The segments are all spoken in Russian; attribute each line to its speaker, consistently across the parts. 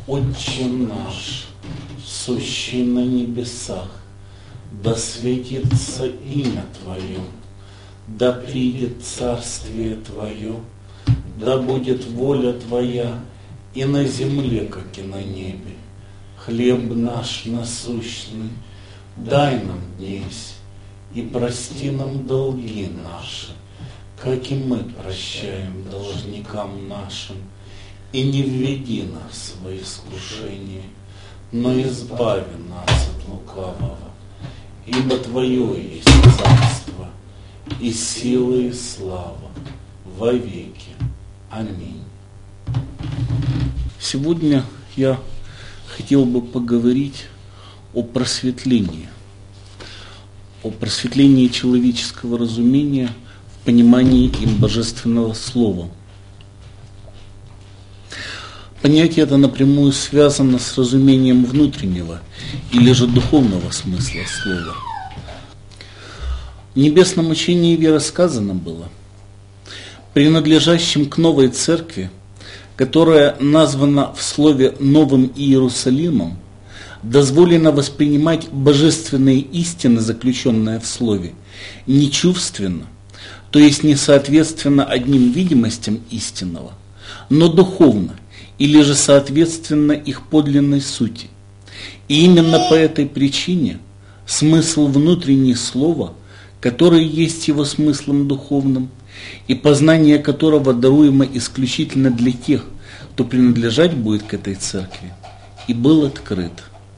Speaker 1: Отче наш, сущий на небесах, да светится имя Твое, да придет царствие Твое, да будет воля Твоя и на земле, как и на небе. Хлеб наш насущный дай нам днесь, и прости нам долги наши, как и мы прощаем должникам нашим. И не введи нас во искушение, но избави нас от лукавого. Ибо Твое есть царство, и сила, и слава во веки. Аминь. Сегодня я хотел бы поговорить о просветлении человеческого разумения в понимании им божественного слова. Понятие это напрямую связано с разумением внутреннего или же духовного смысла слова. В небесном учении веры сказано было: принадлежащим к новой церкви, которая названа в слове «Новым Иерусалимом», дозволено воспринимать божественные истины, заключенные в слове, не чувственно, то есть не соответственно одним видимостям истинного, но духовно, или же соответственно их подлинной сути. И именно по этой причине смысл внутреннего слова, который есть его смыслом духовным, и познание которого даруемо исключительно для тех, кто принадлежать будет к этой церкви, и был открыт.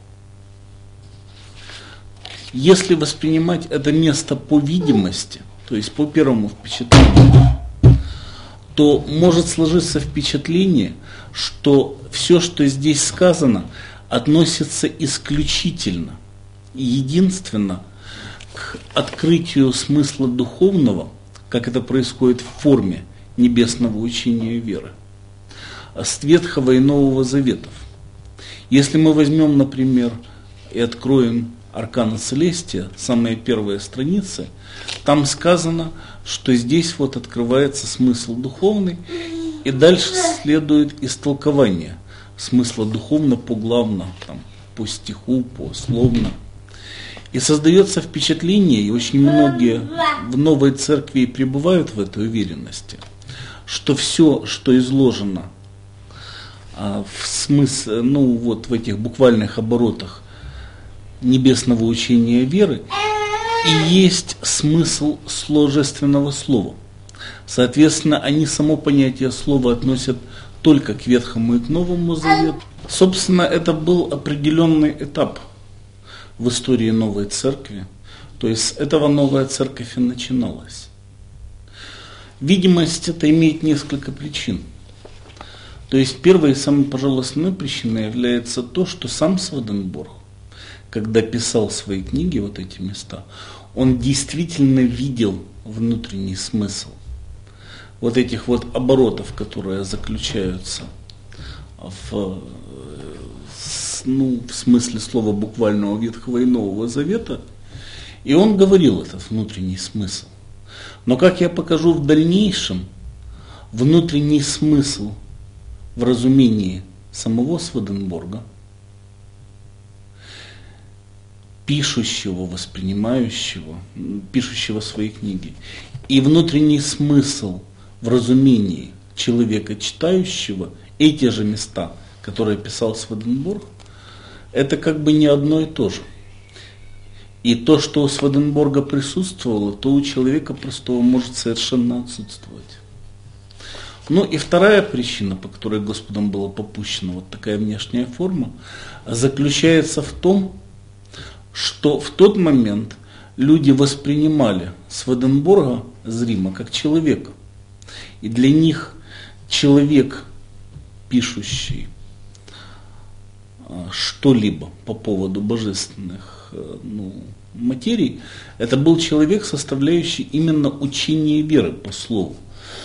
Speaker 1: Если воспринимать это место по видимости, то есть по первому впечатлению, то может сложиться впечатление, что все, что здесь сказано, относится исключительно и единственно к открытию смысла духовного, как это происходит в форме небесного учения веры, с Ветхого и Нового Заветов. Если мы возьмем, например, и откроем Аркана Целестия, самые первые страницы, там сказано, что здесь вот открывается смысл духовный, и дальше следует истолкование смысла духовно поглавно, там, по стиху, пословно. И создается впечатление, и очень многие в новой церкви пребывают в этой уверенности, что все, что изложено в смысле, в этих буквальных оборотах небесного учения веры, и есть смысл сложественного слова. Соответственно, они само понятие слова относят только к Ветхому и к Новому Завету. Собственно, это был определенный этап в истории новой церкви. То есть с этого новая церковь и начиналась. Видимость это имеет несколько причин. То есть первой и самой, пожалуй, основной причиной является то, что сам Сведенборг, когда писал свои книги, вот эти места, он действительно видел внутренний смысл вот этих вот оборотов, которые заключаются в смысле слова буквального Ветхого и Нового Завета, и он говорил этот внутренний смысл. Но, как я покажу в дальнейшем, внутренний смысл в разумении самого Сведенборга, пишущего, воспринимающего, пишущего свои книги, и внутренний смысл в разумении человека, читающего эти же места, которые писал Сведенборг, это как бы не одно и то же. И то, что у Сведенборга присутствовало, то у человека простого может совершенно отсутствовать. И вторая причина, по которой Господом была попущена вот такая внешняя форма, заключается в том, что в тот момент люди воспринимали Сведенборга зримо как человека. И для них человек, пишущий что-либо по поводу божественных материй, это был человек, составляющий именно учение веры по слову.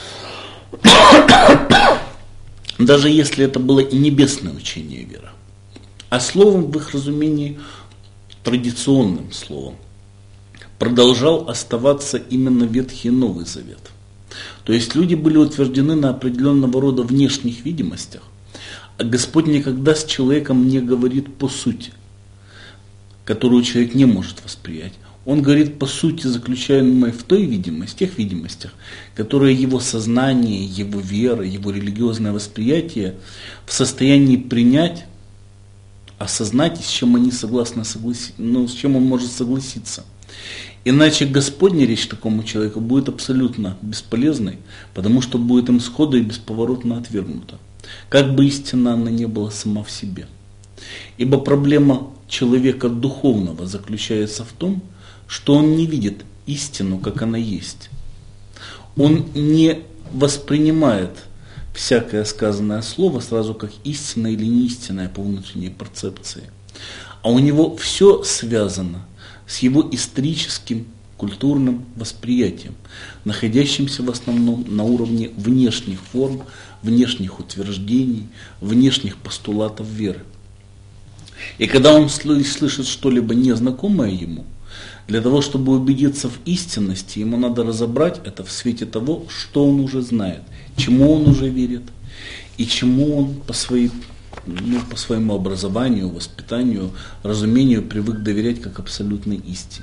Speaker 1: Даже если это было и небесное учение веры. А словом в их разумении, традиционным словом, продолжал оставаться именно Ветхий и Новый Завет. То есть люди были утверждены на определенного рода внешних видимостях, А Господь никогда с человеком не говорит по сути, которую человек не может воспринять. Он говорит по сути, заключаемой в той видимости, в тех видимостях, которые его сознание, его вера, его религиозное восприятие в состоянии принять, осознать, с чем они согласны согласиться, с чем он может согласиться. Иначе Господня речь такому человеку будет абсолютно бесполезной, потому что будет им сходу и бесповоротно отвергнута, как бы истина она не была сама в себе. Ибо проблема человека духовного заключается в том, что он не видит истину, как она есть. Он не воспринимает всякое сказанное слово сразу как истинное или неистинное по внутренней перцепции. А у него все связано с его историческим, культурным восприятием, находящимся в основном на уровне внешних форм, внешних утверждений, внешних постулатов веры. И когда он слышит что-либо незнакомое ему, для того, чтобы убедиться в истинности, ему надо разобрать это в свете того, что он уже знает, чему он уже верит, и чему он по своему образованию, воспитанию, разумению привык доверять как абсолютной истине.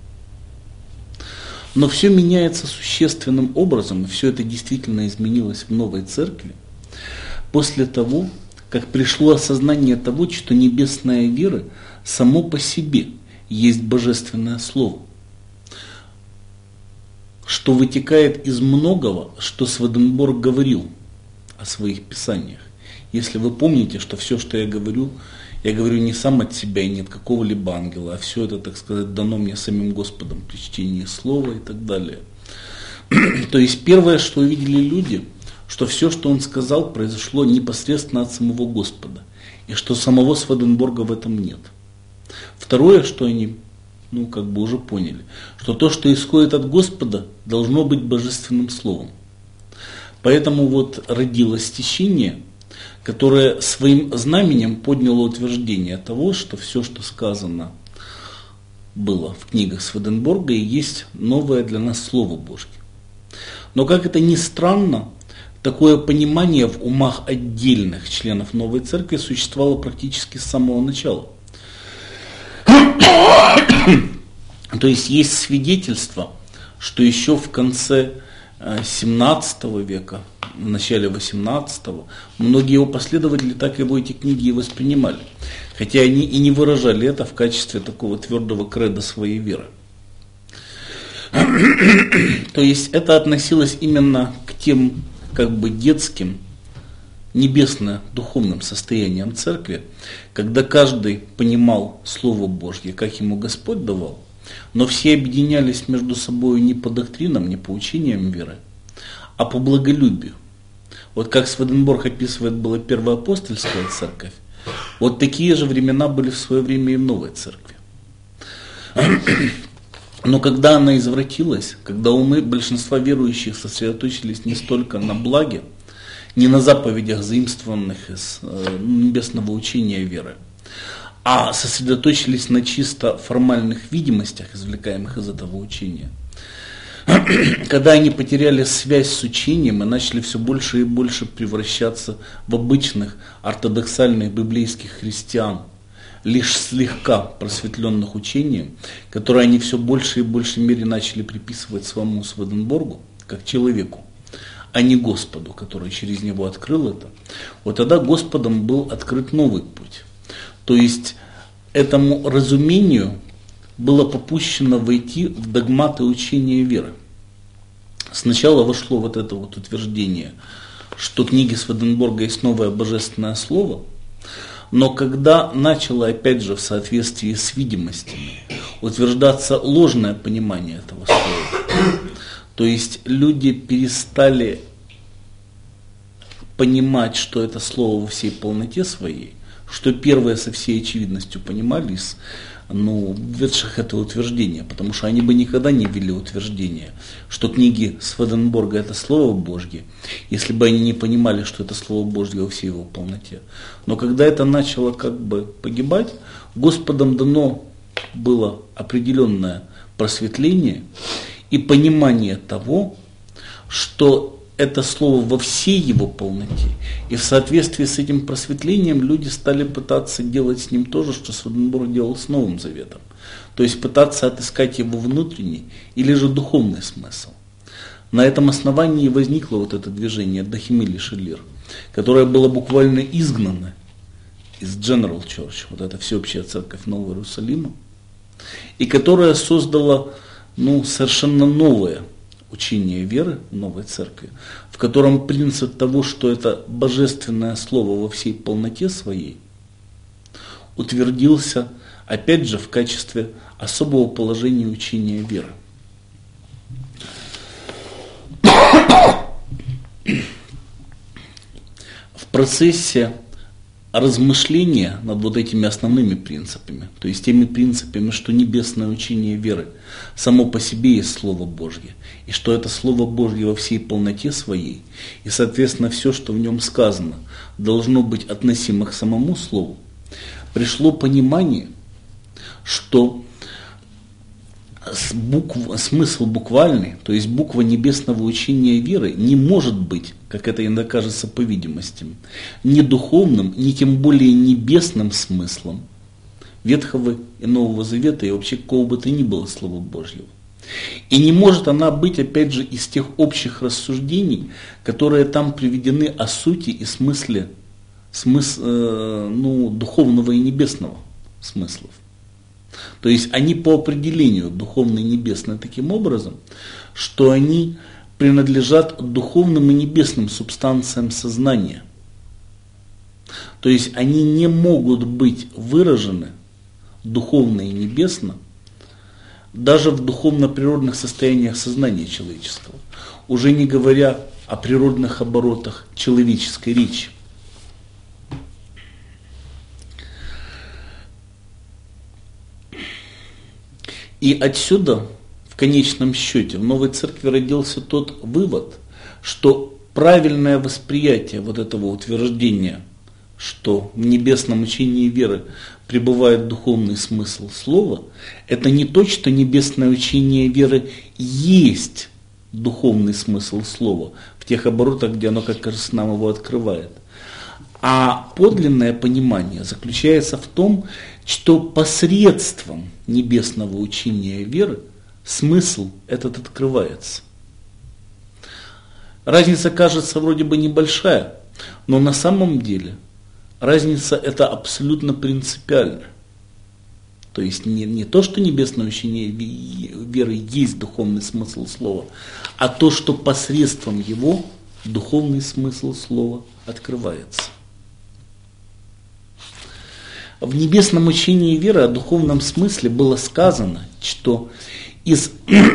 Speaker 1: Но все меняется существенным образом, и все это действительно изменилось в новой церкви, после того, как пришло осознание того, что небесная вера само по себе есть божественное слово, что вытекает из многого, что Сведенборг говорил о своих писаниях. Если вы помните, что все, что я говорю не сам от себя и не от какого-либо ангела, а все это, так сказать, дано мне самим Господом при чтении слова и так далее. То есть первое, что увидели люди, что все, что он сказал, произошло непосредственно от самого Господа, и что самого Сведенборга в этом нет. Второе, что они уже поняли, что то, что исходит от Господа, должно быть божественным словом. Поэтому родилось течение, которое своим знаменем подняло утверждение того, что все, что сказано было в книгах Сведенборга, и есть новое для нас Слово Божье. Но как это ни странно, такое понимание в умах отдельных членов Новой Церкви существовало практически с самого начала. То есть свидетельство, что еще в конце 17 века, в начале 18-го, многие его последователи так эти книги и воспринимали, хотя они и не выражали это в качестве такого твердого кредо своей веры. То есть это относилось именно к тем детским, небесно-духовным состояниям церкви, когда каждый понимал Слово Божье, как ему Господь давал, но все объединялись между собой не по доктринам, не по учениям веры, а по благолюбию. Как Сведенборг описывает, была первая апостольская церковь, такие же времена были в свое время и в новой церкви. Но когда она извратилась, когда умы большинства верующих сосредоточились не столько на благе, не на заповедях, заимствованных из небесного учения веры, а сосредоточились на чисто формальных видимостях, извлекаемых из этого учения. Когда они потеряли связь с учением и начали все больше и больше превращаться в обычных ортодоксальных библейских христиан, лишь слегка просветленных учением, которое они все больше и большей мере начали приписывать самому Сведенборгу, как человеку, а не Господу, который через него открыл это, тогда Господом был открыт новый путь. То есть этому разумению было попущено войти в догматы учения веры. Сначала вошло это утверждение, что книги Сведенборга есть новое божественное слово, но когда начало, опять же, в соответствии с видимостями, утверждаться ложное понимание этого слова, то есть люди перестали понимать, что это слово во всей полноте своей, что первые со всей очевидностью понимали из введших это утверждение, потому что они бы никогда не ввели утверждение, что книги Сведенборга это Слово Божье, если бы они не понимали, что это Слово Божье во всей его полноте. Но когда это начало погибать, Господом дано было определенное просветление и понимание того, что это слово во всей его полноте. И в соответствии с этим просветлением люди стали пытаться делать с ним то же, что Святослав делал с Новым Заветом. То есть пытаться отыскать его внутренний или же духовный смысл. На этом основании возникло вот это движение Дахимили Шелир, которое было буквально изгнано из General Church, вот эта всеобщая церковь Нового Иерусалима, и которая создала совершенно новое учение веры в новой церкви, в котором принцип того, что это божественное слово во всей полноте своей, утвердился опять же в качестве особого положения учения веры. В процессе размышления над вот этими основными принципами, то есть теми принципами, что небесное учение веры само по себе есть Слово Божье, и что это Слово Божье во всей полноте своей, и, соответственно, все, что в нем сказано, должно быть относимо к самому Слову, пришло понимание, что смысл буквальный, то есть буква небесного учения веры, не может быть, как это иногда кажется по видимости, ни духовным, ни тем более небесным смыслом Ветхого и Нового Завета и вообще какого бы то ни было Слова Божьего. И не может она быть, опять же, из тех общих рассуждений, которые там приведены о сути и смысле духовного и небесного смыслов. То есть они по определению духовные и небесные таким образом, что они принадлежат духовным и небесным субстанциям сознания. То есть они не могут быть выражены духовно и небесно даже в духовно-природных состояниях сознания человеческого, уже не говоря о природных оборотах человеческой речи. И отсюда, в конечном счете, в новой церкви родился тот вывод, что правильное восприятие вот этого утверждения, что в небесном учении веры пребывает духовный смысл слова, это не то, что небесное учение веры есть духовный смысл слова в тех оборотах, где оно как раз нам его открывает. А подлинное понимание заключается в том, что посредством небесного учения веры смысл этот открывается. Разница кажется вроде бы небольшая, но на самом деле разница эта абсолютно принципиальна. То есть не то, что небесное учение веры есть духовный смысл слова, а то, что посредством его духовный смысл слова открывается. В небесном учении веры о духовном смысле было сказано, что из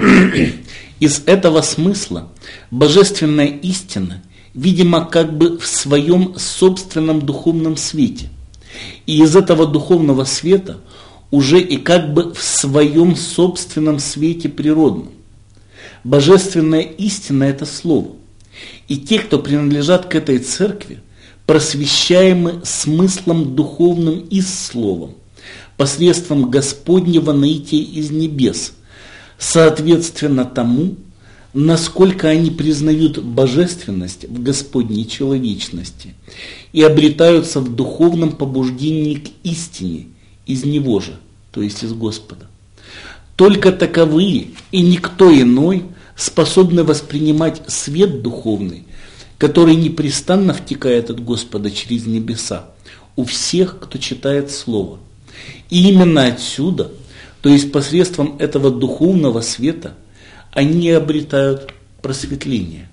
Speaker 1: этого смысла божественная истина, видимо, как бы в своем собственном духовном свете. И из этого духовного света уже и как бы в своем собственном свете природном. Божественная истина – это Слово. И те, кто принадлежат к этой церкви, просвещаемы смыслом духовным и словом, посредством Господнего наития из небес, соответственно тому, насколько они признают божественность в Господней человечности и обретаются в духовном побуждении к истине из Него же, то есть из Господа. Только таковые и никто иной способны воспринимать свет духовный, который непрестанно втекает от Господа через небеса у всех, кто читает Слово. И именно отсюда, то есть посредством этого духовного света, они обретают просветление.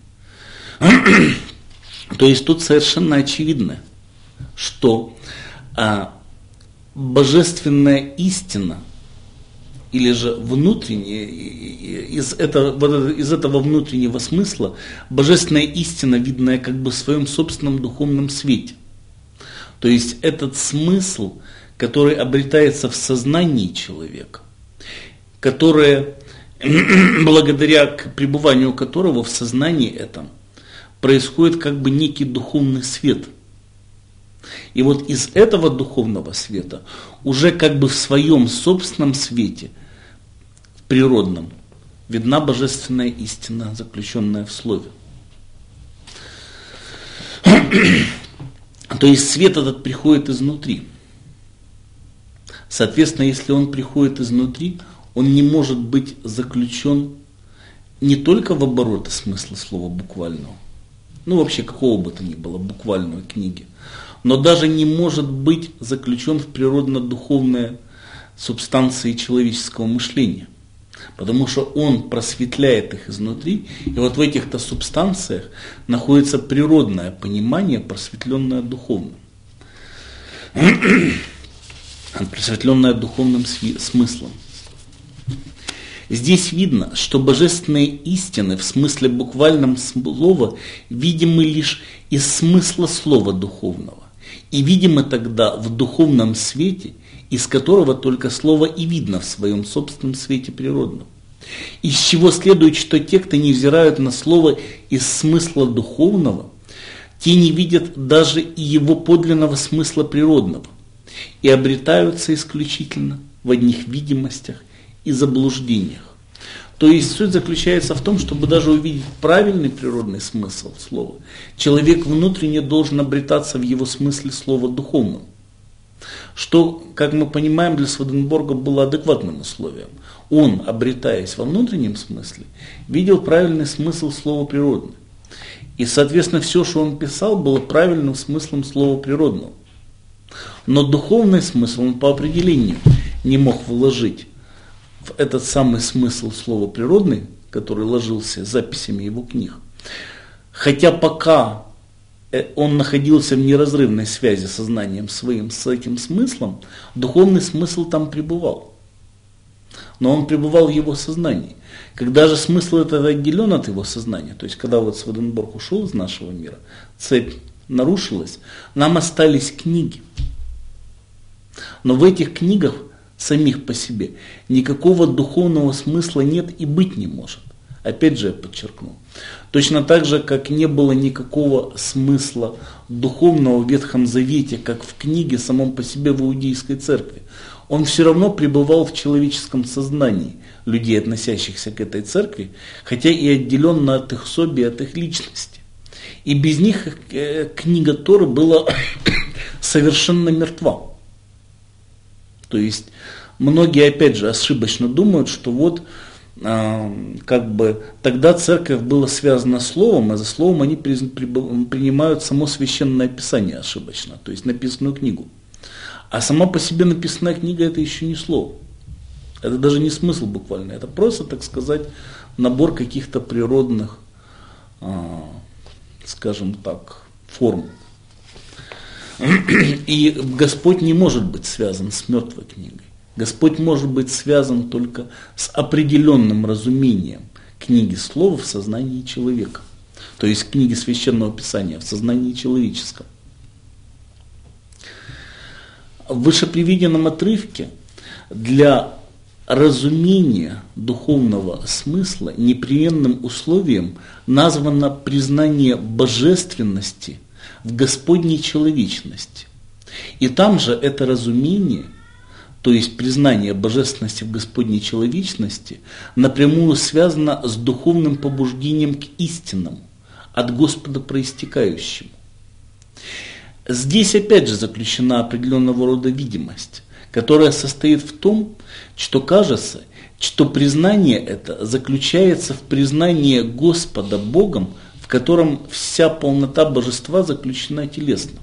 Speaker 1: То есть тут совершенно очевидно, что божественная истина, или же внутреннее, из этого внутреннего смысла, божественная истина, видная как бы в своем собственном духовном свете. То есть этот смысл, который обретается в сознании человека, которое, благодаря пребыванию которого в сознании этом происходит как бы некий духовный свет. И вот из этого духовного света уже как бы в своем собственном свете, природном, видна божественная истина, заключенная в Слове. То есть свет этот приходит изнутри. Соответственно, если он приходит изнутри, он не может быть заключен не только в обороты смысла слова буквального, ну вообще какого бы то ни было буквальной книги, но даже не может быть заключен в природно-духовные субстанции человеческого мышления. Потому что он просветляет их изнутри, и вот в этих-то субстанциях находится природное понимание, просветленное духовным. Просветленное духовным смыслом. Здесь видно, что божественные истины в смысле буквальном слова видимы лишь из смысла слова духовного. И видимы тогда в духовном свете, из которого только слово и видно в своем собственном свете природном. Из чего следует, что те, кто не взирают на слово из смысла духовного, те не видят даже и его подлинного смысла природного и обретаются исключительно в одних видимостях и заблуждениях. То есть суть заключается в том, чтобы даже увидеть правильный природный смысл слова, человек внутренне должен обретаться в его смысле слова духовном. Что, как мы понимаем, для Сведенборга было адекватным условием. Он, обретаясь во внутреннем смысле, видел правильный смысл слова природный. И, соответственно, все, что он писал, было правильным смыслом слова природного. Но духовный смысл он по определению не мог вложить в этот самый смысл слова природный, который ложился записями его книг. Хотя пока он находился в неразрывной связи сознанием своим с этим смыслом, духовный смысл там пребывал. Но он пребывал в его сознании. Когда же смысл этот отделен от его сознания, то есть когда вот Сведенборг ушел из нашего мира, цепь нарушилась, нам остались книги. Но в этих книгах самих по себе никакого духовного смысла нет и быть не может. Опять же я подчеркну. Точно так же, как не было никакого смысла духовного в Ветхом Завете, как в книге самом по себе в Иудейской церкви. Он все равно пребывал в человеческом сознании людей, относящихся к этой церкви, хотя и отделенно от их соби, от их личности. И без них книга Торы была совершенно мертва. То есть многие, опять же, ошибочно думают, что вот как бы тогда церковь была связана словом, а за словом они принимают само священное писание ошибочно, то есть написанную книгу. А сама по себе написанная книга это еще не слово. Это даже не смысл буквально. Это просто, так сказать, набор каких-то природных, скажем так, форм. И Господь не может быть связан с мертвой книгой. Господь может быть связан только с определенным разумением книги слова в сознании человека. То есть книги Священного Писания в сознании человеческом. В вышеприведенном отрывке для разумения духовного смысла непременным условием названо признание божественности в Господней человечности. И там же это разумение, то есть признание божественности в Господней человечности, напрямую связано с духовным побуждением к истинному, от Господа проистекающему. Здесь опять же заключена определенного рода видимость, которая состоит в том, что кажется, что признание это заключается в признании Господа Богом, в котором вся полнота божества заключена телесно.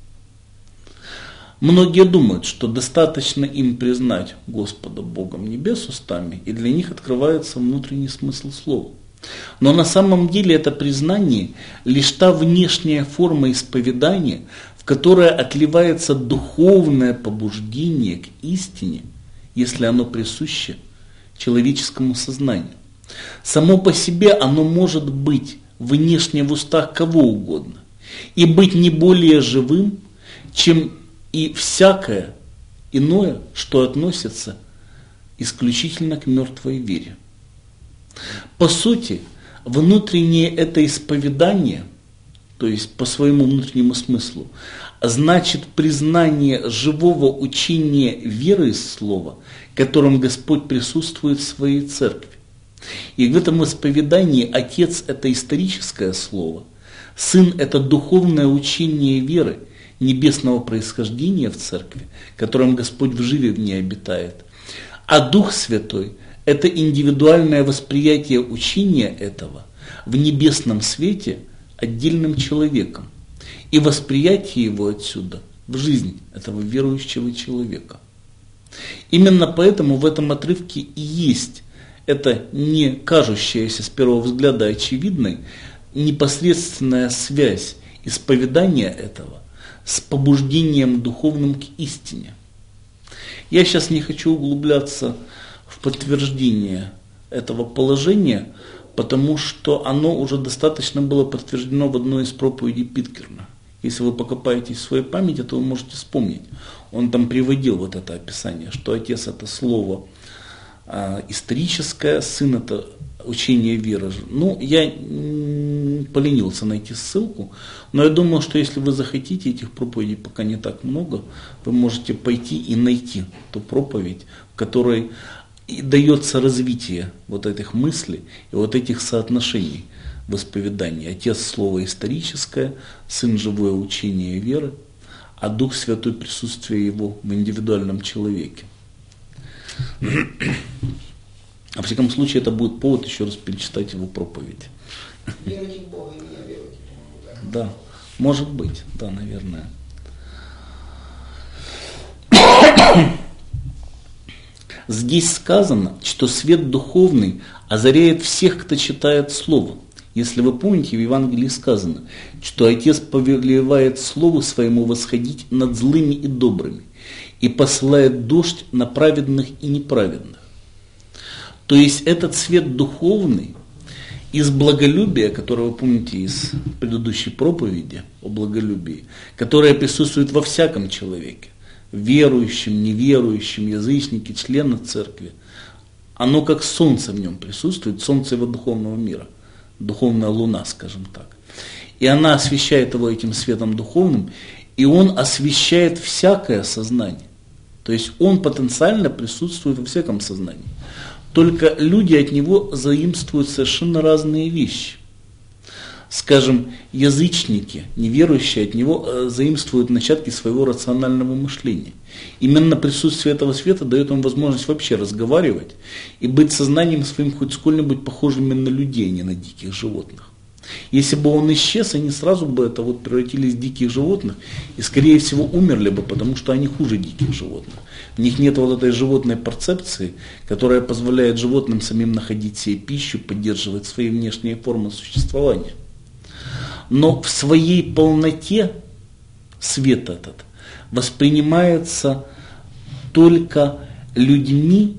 Speaker 1: Многие думают, что достаточно им признать Господа Богом небес устами, и для них открывается внутренний смысл слова. Но на самом деле это признание лишь та внешняя форма исповедания, в которой отливается духовное побуждение к истине, если оно присуще человеческому сознанию. Само по себе оно может быть внешне в устах кого угодно и быть не более живым, чем и всякое иное, что относится исключительно к мертвой вере. По сути, внутреннее это исповедание, то есть по своему внутреннему смыслу, значит признание живого учения веры из слова, которым Господь присутствует в своей церкви. И в этом исповедании Отец – это историческое слово, Сын – это духовное учение веры, небесного происхождения в церкви, которым Господь вживе в ней обитает. А Дух Святой – это индивидуальное восприятие учения этого в небесном свете отдельным человеком и восприятие его отсюда в жизнь этого верующего человека. Именно поэтому в этом отрывке и есть эта не кажущаяся с первого взгляда очевидной непосредственная связь исповедания этого с побуждением духовным к истине. Я сейчас не хочу углубляться в подтверждение этого положения, потому что оно уже достаточно было подтверждено в одной из проповедей Питкерна. Если вы покопаетесь в своей памяти, то вы можете вспомнить. Он там приводил вот это описание, что отец это слово историческое, сын это учение веры. Ну, я поленился найти ссылку, но я думаю, что если вы захотите, этих проповедей пока не так много, вы можете пойти и найти ту проповедь, в которой и дается развитие вот этих мыслей и вот этих соотношений в исповедании. Отец слово историческое, сын живое учение веры, а Дух Святой присутствие его в индивидуальном человеке. Во всяком случае, это будет повод еще раз перечитать его проповедь.
Speaker 2: Веруйте в Бога и меня веруйте.
Speaker 1: Да, может быть, да, наверное. Здесь сказано, что свет духовный озаряет всех, кто читает Слово. Если вы помните, в Евангелии сказано, что Отец повелевает Слову Своему восходить над злыми и добрыми и посылает дождь на праведных и неправедных. То есть этот свет духовный из благолюбия, которое вы помните из предыдущей проповеди о благолюбии, которое присутствует во всяком человеке, верующем, неверующем, язычнике, члена церкви, оно как солнце в нем присутствует, солнце его духовного мира, духовная луна, скажем так. И она освещает его этим светом духовным, и он освещает всякое сознание. То есть он потенциально присутствует во всяком сознании. Только люди от него заимствуют совершенно разные вещи. Скажем, язычники, неверующие, от него заимствуют начатки своего рационального мышления. Именно присутствие этого света дает им возможность вообще разговаривать и быть сознанием своим хоть сколь-нибудь похожими на людей, а не на диких животных. Если бы он исчез, они сразу бы это вот превратились в диких животных и, скорее всего, умерли бы, потому что они хуже диких животных. В них нет вот этой животной перцепции, которая позволяет животным самим находить себе пищу, поддерживать свои внешние формы существования. Но в своей полноте свет этот воспринимается только людьми,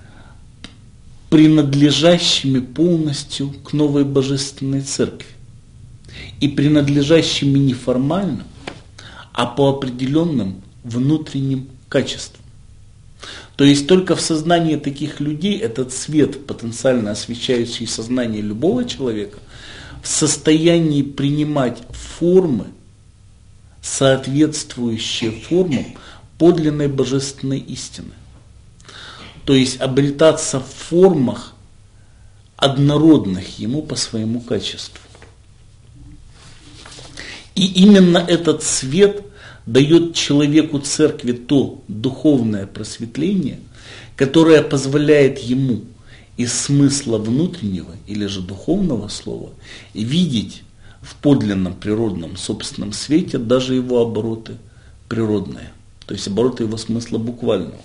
Speaker 1: принадлежащими полностью к новой божественной церкви. И принадлежащими не формально, а по определенным внутренним качествам. То есть только в сознании таких людей этот свет, потенциально освещающий сознание любого человека, в состоянии принимать формы, соответствующие формам подлинной божественной истины. То есть обретаться в формах, однородных ему по своему качеству. И именно этот свет дает человеку церкви то духовное просветление, которое позволяет ему из смысла внутреннего или же духовного слова видеть в подлинном природном собственном свете даже его обороты природные, то есть обороты его смысла буквального.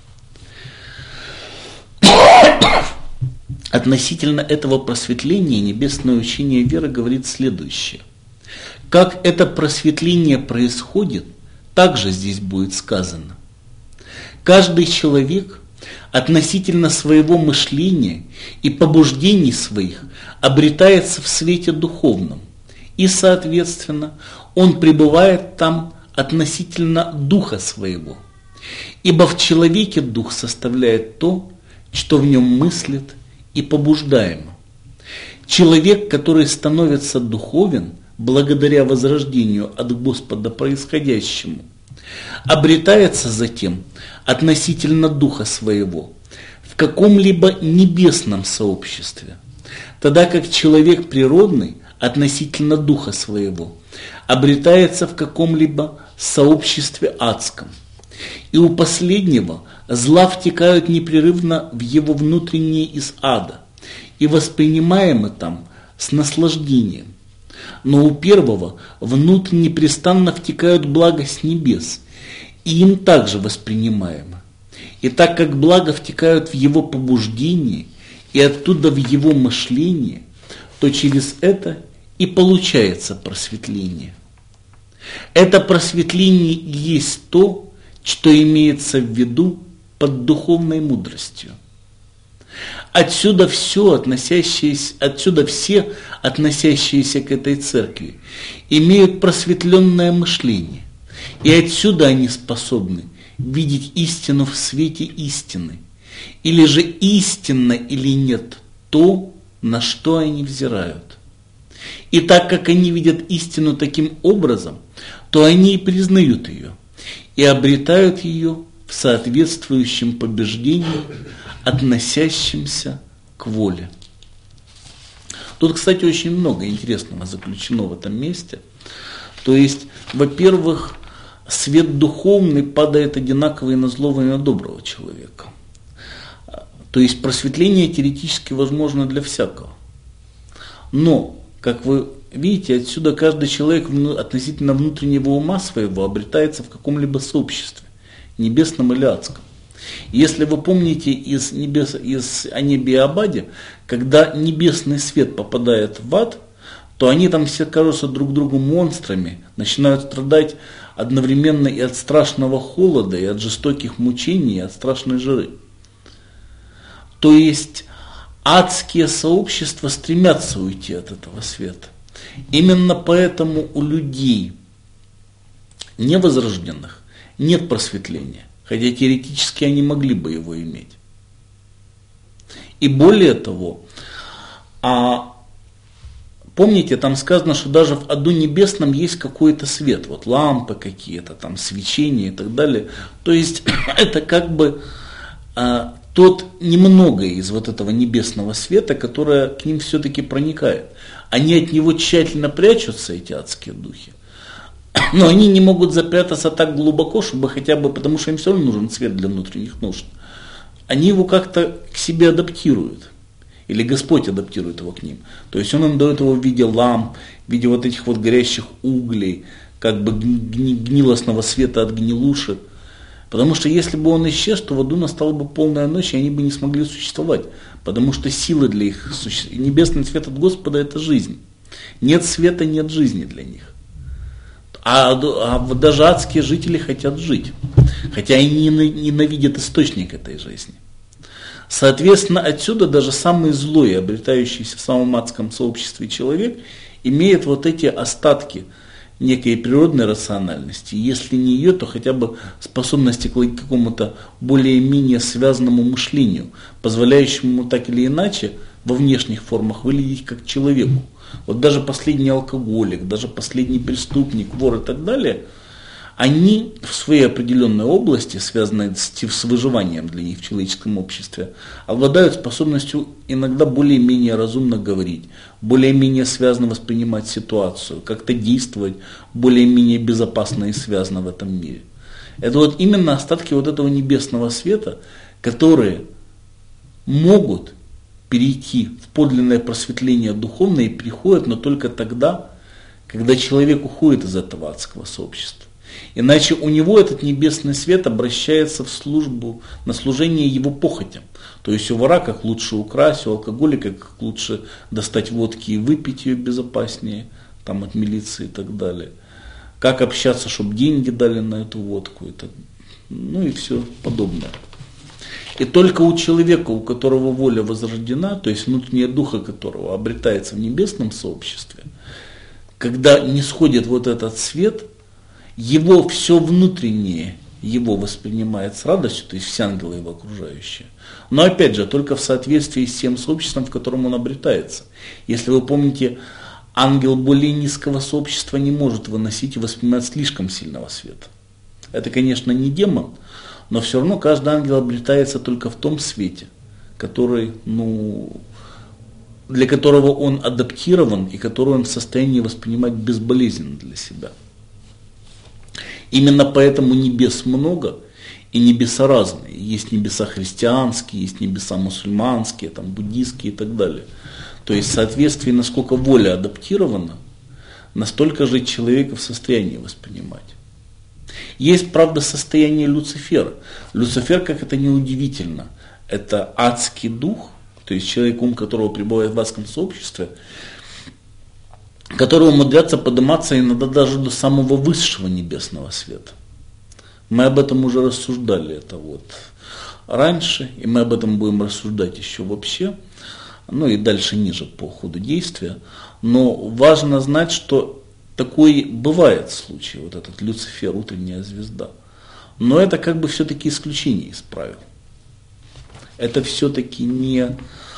Speaker 1: Относительно этого просветления небесное учение веры говорит следующее. Как это просветление происходит, также здесь будет сказано. Каждый человек относительно своего мышления и побуждений своих обретается в свете духовном, и, соответственно, он пребывает там относительно духа своего. Ибо в человеке дух составляет то, что в нем мыслит и побуждаемо. Человек, который становится духовен, благодаря возрождению от Господа происходящему, обретается затем относительно духа своего в каком-либо небесном сообществе, тогда как человек природный относительно духа своего, обретается в каком-либо сообществе адском. И у последнего зла втекают непрерывно в его внутреннее из ада, и воспринимаемы там с наслаждением. Но у первого внутрь непрестанно втекают блага с небес, и им также воспринимаемо. И так как блага втекают в его побуждение и оттуда в его мышление, то через это и получается просветление. Это просветление и есть то, что имеется в виду под духовной мудростью. Отсюда все, относящиеся к этой церкви, имеют просветленное мышление, и отсюда они способны видеть истину в свете истины, или же истинно или нет то, на что они взирают. И так как они видят истину таким образом, то они и признают ее, и обретают ее в соответствующем побеждении, относящемся к воле. Тут, кстати, очень много интересного заключено в этом месте. То есть, во-первых, свет духовный падает одинаково и на злого, и на доброго человека. То есть просветление теоретически возможно для всякого. Но, как вы видите, отсюда каждый человек относительно внутреннего ума своего обретается в каком-либо сообществе, небесном или адском. Если вы помните из «О небе и Абаде», когда небесный свет попадает в ад, то они там все кажутся друг другу монстрами, начинают страдать одновременно и от страшного холода, и от жестоких мучений, и от страшной жары. То есть адские сообщества стремятся уйти от этого света. Именно поэтому у людей невозрожденных нет просветления, хотя теоретически они могли бы его иметь. И более того, помните, там сказано, что даже в аду небесном есть какой-то свет, вот лампы какие-то, там свечения и так далее. То есть это как бы тот немного из вот этого небесного света, которое к ним все-таки проникает. Они от него тщательно прячутся, эти адские духи. Но они не могут запрятаться так глубоко, чтобы хотя бы, потому что им все равно нужен свет для внутренних нужд. Они его как-то к себе адаптируют. Или Господь адаптирует его к ним. То есть Он им дает его в виде ламп, в виде вот этих вот горящих углей, как бы гнилостного света от гнилушек. Потому что если бы он исчез, то в аду настала бы полная ночь, и они бы не смогли существовать. Потому что силы для их существования, небесный свет от Господа – это жизнь. Нет света, нет жизни для них. А даже адские жители хотят жить. Хотя и ненавидят источник этой жизни. Соответственно, отсюда даже самый злой, обретающийся в самом адском сообществе человек, имеет вот эти остатки некой природной рациональности. Если не ее, то хотя бы способности к какому-то более-менее связанному мышлению, позволяющему ему так или иначе во внешних формах выглядеть как человеку. Вот даже последний алкоголик, даже последний преступник, вор и так далее, они в своей определенной области, связанной с выживанием для них в человеческом обществе, обладают способностью иногда более-менее разумно говорить, более-менее связно воспринимать ситуацию, как-то действовать более-менее безопасно и связно в этом мире. Это вот именно остатки вот этого небесного света, которые могут перейти в подлинное просветление духовное и приходят, но только тогда, когда человек уходит из этого адского сообщества. Иначе у него этот небесный свет обращается в службу, на служение его похотям. То есть у вора как лучше украсть, у алкоголика как лучше достать водки и выпить ее безопаснее, там от милиции и так далее. Как общаться, чтобы деньги дали на эту водку, ну и все подобное. И только у человека, у которого воля возрождена, то есть внутреннее духа которого обретается в небесном сообществе, когда не сходит вот этот свет, его все внутреннее его воспринимает с радостью, то есть все ангелы его окружающие. Но опять же, только в соответствии с тем сообществом, в котором он обретается. Если вы помните, ангел более низкого сообщества не может выносить и воспринимать слишком сильного света. Это, конечно, не демон, но все равно каждый ангел обретается только в том свете, который, для которого он адаптирован и который он в состоянии воспринимать безболезненно для себя. Именно поэтому небес много и небеса разные. Есть небеса христианские, есть небеса мусульманские, там, буддийские и так далее. То есть в соответствии, насколько воля адаптирована, настолько же человека в состоянии воспринимать. Есть, правда, состояние Люцифера. Люцифер, как это неудивительно, это адский дух, то есть человек, ум которого пребывает в адском сообществе, который умудряется подниматься иногда даже до самого высшего небесного света. Мы об этом уже рассуждали это вот раньше, и мы об этом будем рассуждать еще вообще, ну и дальше ниже по ходу действия. Но важно знать, что такой бывает случай, вот этот Люцифер, утренняя звезда. Но это как бы все-таки исключение из правил. Это все-таки не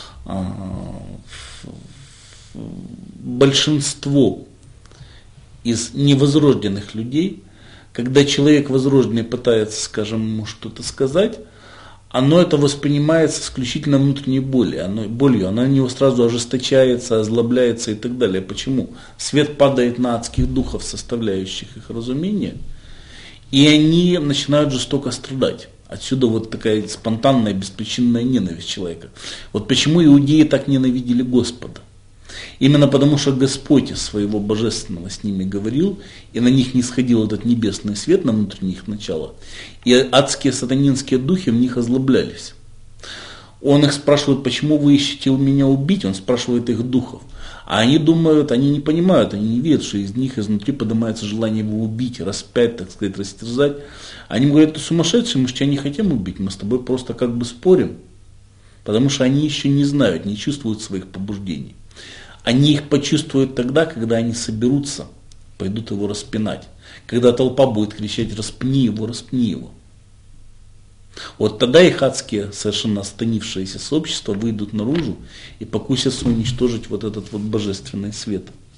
Speaker 1: большинство из невозрожденных людей, когда человек возрожденный пытается, скажем, ему что-то сказать, оно это воспринимается исключительно внутренней болью, оно на него сразу ожесточается, озлобляется и так далее. Почему? Свет падает на адских духов, составляющих их разумение, и они начинают жестоко страдать. Отсюда вот такая спонтанная, беспричинная ненависть человека. Вот почему иудеи так ненавидели Господа. Именно потому, что Господь из своего божественного с ними говорил, и на них не сходил этот небесный свет на внутренних началах, и адские сатанинские духи в них озлоблялись. Он их спрашивает, почему вы ищете меня убить? Он спрашивает их духов. А они думают, они не понимают, они не видят, что из них изнутри поднимается желание его убить, распять, так сказать, растерзать. Они говорят, ты сумасшедший, мы же тебя не хотим убить, мы с тобой просто как бы спорим. Потому что они еще не знают, не чувствуют своих побуждений. Они их почувствуют тогда, когда они соберутся, пойдут его распинать. Когда толпа будет кричать, распни его, распни его. Вот тогда их адские, совершенно останившиеся сообщества выйдут наружу и покусятся уничтожить вот этот вот божественный свет.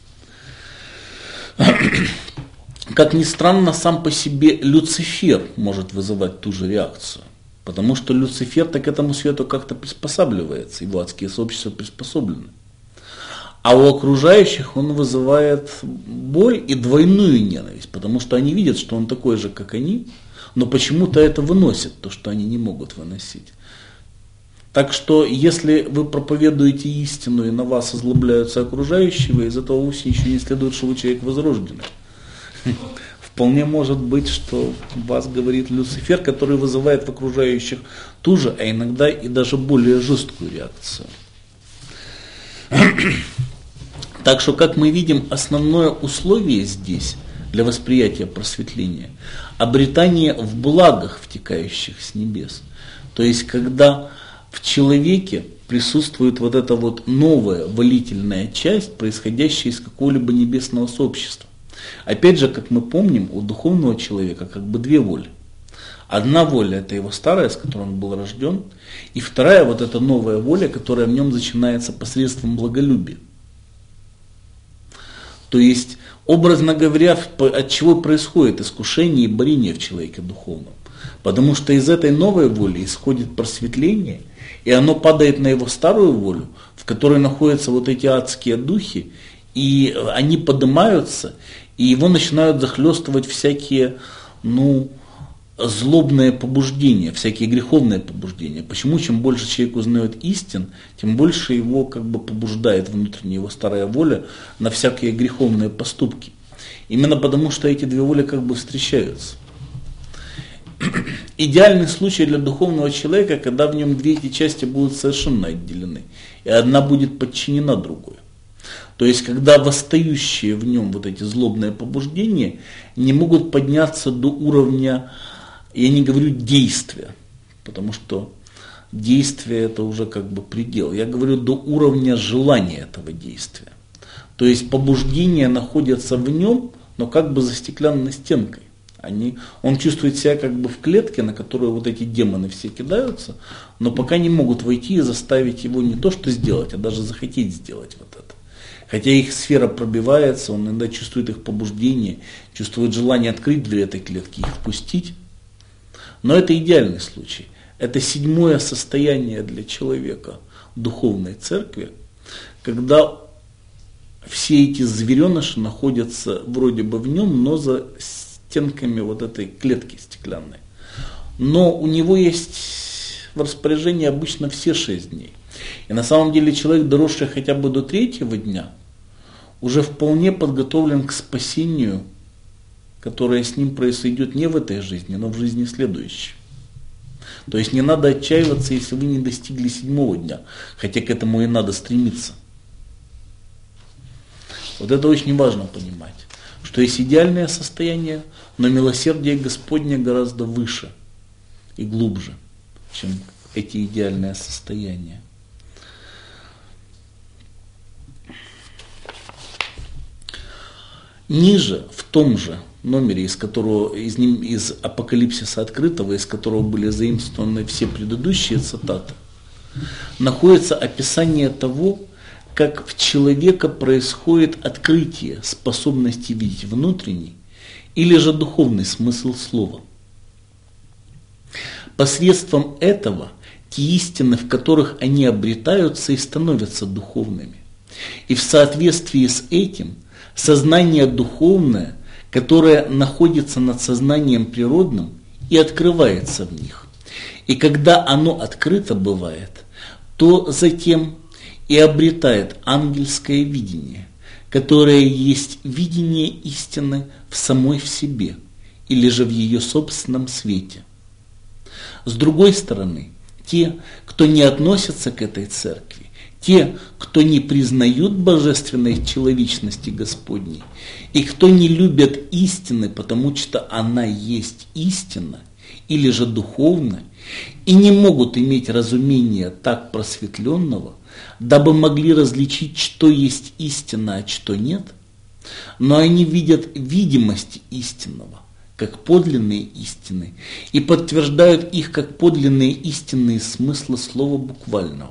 Speaker 1: Как ни странно, сам по себе Люцифер может вызывать ту же реакцию. Потому что Люцифер-то к этому свету как-то приспосабливается, его адские сообщества приспособлены. А у окружающих он вызывает боль и двойную ненависть, потому что они видят, что он такой же, как они, но почему-то это выносит, то, что они не могут выносить. Так что, если вы проповедуете истину и на вас озлобляются окружающие, из этого вовсе ничего не следует, что вы человек возрожденный. Вполне может быть, что вас говорит Люцифер, который вызывает в окружающих ту же, а иногда и даже более жесткую реакцию. Так что, как мы видим, основное условие здесь для восприятия просветления – обретание в благах, втекающих с небес. То есть, когда в человеке присутствует вот эта вот новая волительная часть, происходящая из какого-либо небесного сообщества. Опять же, как мы помним, у духовного человека как бы две воли. Одна воля – это его старая, с которой он был рожден, и вторая – вот эта новая воля, которая в нем начинается посредством благолюбия. То есть, образно говоря, от чего происходит искушение и борение в человеке духовном? Потому что из этой новой воли исходит просветление, и оно падает на его старую волю, в которой находятся вот эти адские духи, и они поднимаются, и его начинают захлестывать всякие, злобные побуждения, всякие греховные побуждения. Почему? Чем больше человек узнает истин, тем больше его как бы побуждает внутренняя его старая воля на всякие греховные поступки. Именно потому, что эти две воли как бы встречаются. Идеальный случай для духовного человека, когда в нем две эти части будут совершенно отделены, и одна будет подчинена другой. То есть, когда восстающие в нем вот эти злобные побуждения не могут подняться до уровня, я не говорю действия, потому что действие это уже как бы предел. Я говорю до уровня желания этого действия. То есть побуждения находятся в нем, но как бы за стеклянной стенкой. Он чувствует себя как бы в клетке, на которую вот эти демоны все кидаются, но пока не могут войти и заставить его не то что сделать, а даже захотеть сделать вот это. Хотя их сфера пробивается, он иногда чувствует их побуждение, чувствует желание открыть дверь этой клетки, их впустить. Но это идеальный случай. Это седьмое состояние для человека духовной церкви, когда все эти звереныши находятся вроде бы в нем, но за стенками вот этой клетки стеклянной. Но у него есть в распоряжении обычно все 6 дней. И на самом деле человек, доросший хотя бы до 3-го дня, уже вполне подготовлен к спасению, которое с ним произойдет не в этой жизни, но в жизни следующей. То есть не надо отчаиваться, если вы не достигли 7-го дня, хотя к этому и надо стремиться. Вот это очень важно понимать, что есть идеальное состояние, но милосердие Господне гораздо выше и глубже, чем эти идеальные состояния. Ниже, в том же номере, из Апокалипсиса открытого, из которого были заимствованы все предыдущие цитаты, находится описание того, как в человека происходит открытие способности видеть внутренний или же духовный смысл слова. Посредством этого те истины, в которых они обретаются, и становятся духовными. И в соответствии с этим сознание духовное, которое находится над сознанием природным, и открывается в них. И когда оно открыто бывает, то затем и обретает ангельское видение, которое есть видение истины в самой в себе, или же в ее собственном свете. С другой стороны, те, кто не относятся к этой церкви, те, кто не признают божественной человечности Господней, и кто не любят истины, потому что она есть истина, или же духовна, и не могут иметь разумения так просветленного, дабы могли различить, что есть истина, а что нет, но они видят видимость истинного, как подлинные истины, и подтверждают их как подлинные истинные смыслы слова буквального.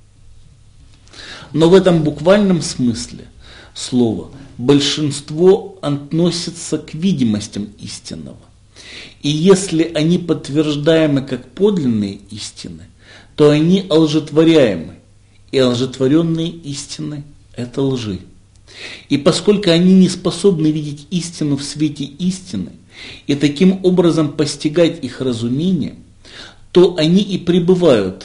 Speaker 1: Но в этом буквальном смысле слова большинство относится к видимостям истинного. И если они подтверждаемы как подлинные истины, то они олжетворяемы, и олжетворенные истины – это лжи. И поскольку они не способны видеть истину в свете истины и таким образом постигать их разумение, то они и пребывают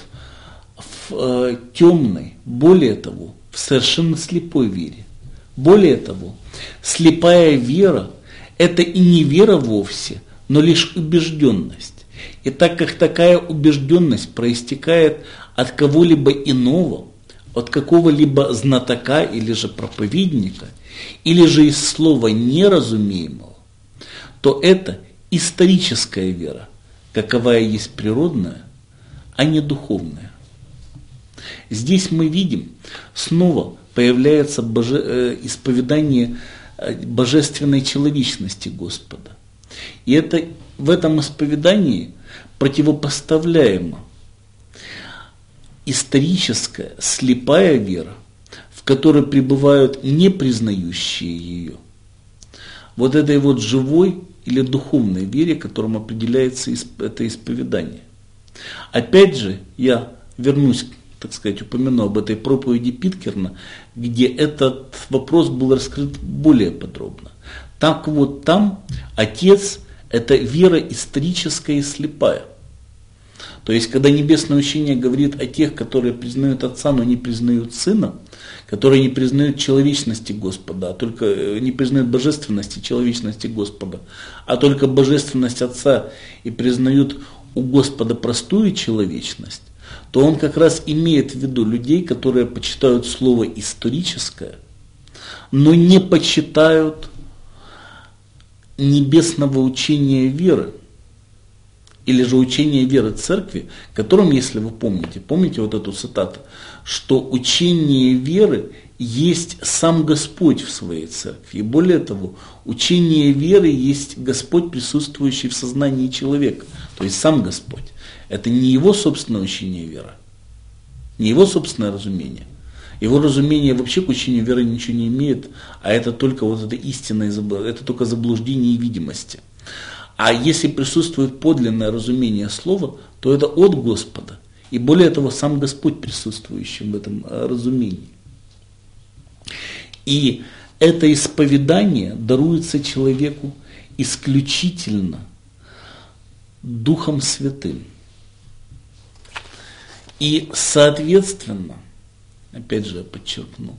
Speaker 1: в темной, более того, в совершенно слепой вере. Более того, слепая вера – это и не вера вовсе, но лишь убежденность. И так как такая убежденность проистекает от кого-либо иного, от какого-либо знатока или же проповедника, или же из слова неразумеемого, то это историческая вера, каковая есть природная, а не духовная. Здесь мы видим, снова появляется исповедание божественной человечности Господа. И это в этом исповедании противопоставляемо историческая, слепая вера, в которой пребывают не признающие ее, вот этой вот живой или духовной вере, которым определяется это исповедание. Опять же, я вернусь, так сказать, упомяну об этой проповеди Питкерна, где этот вопрос был раскрыт более подробно. Так вот, там Отец – это вера историческая и слепая. То есть, когда небесное учение говорит о тех, которые признают Отца, но не признают Сына, которые не признают человечности Господа, а только не признают божественности человечности Господа, а только божественность Отца и признают у Господа простую человечность, то он как раз имеет в виду людей, которые почитают слово историческое, но не почитают небесного учения веры, или же учение веры церкви, которым, если вы помните вот эту цитату, что учение веры есть сам Господь в своей церкви. И более того, учение веры есть Господь, присутствующий в сознании человека, то есть сам Господь. Это не его собственное учение веры, не его собственное разумение. Его разумение вообще к учению веры ничего не имеет, а это только вот это истинное, это только заблуждение и видимости. А если присутствует подлинное разумение слова, то это от Господа. И более того, сам Господь присутствующий в этом разумении. И это исповедание даруется человеку исключительно Духом Святым. И, соответственно, опять же я подчеркну,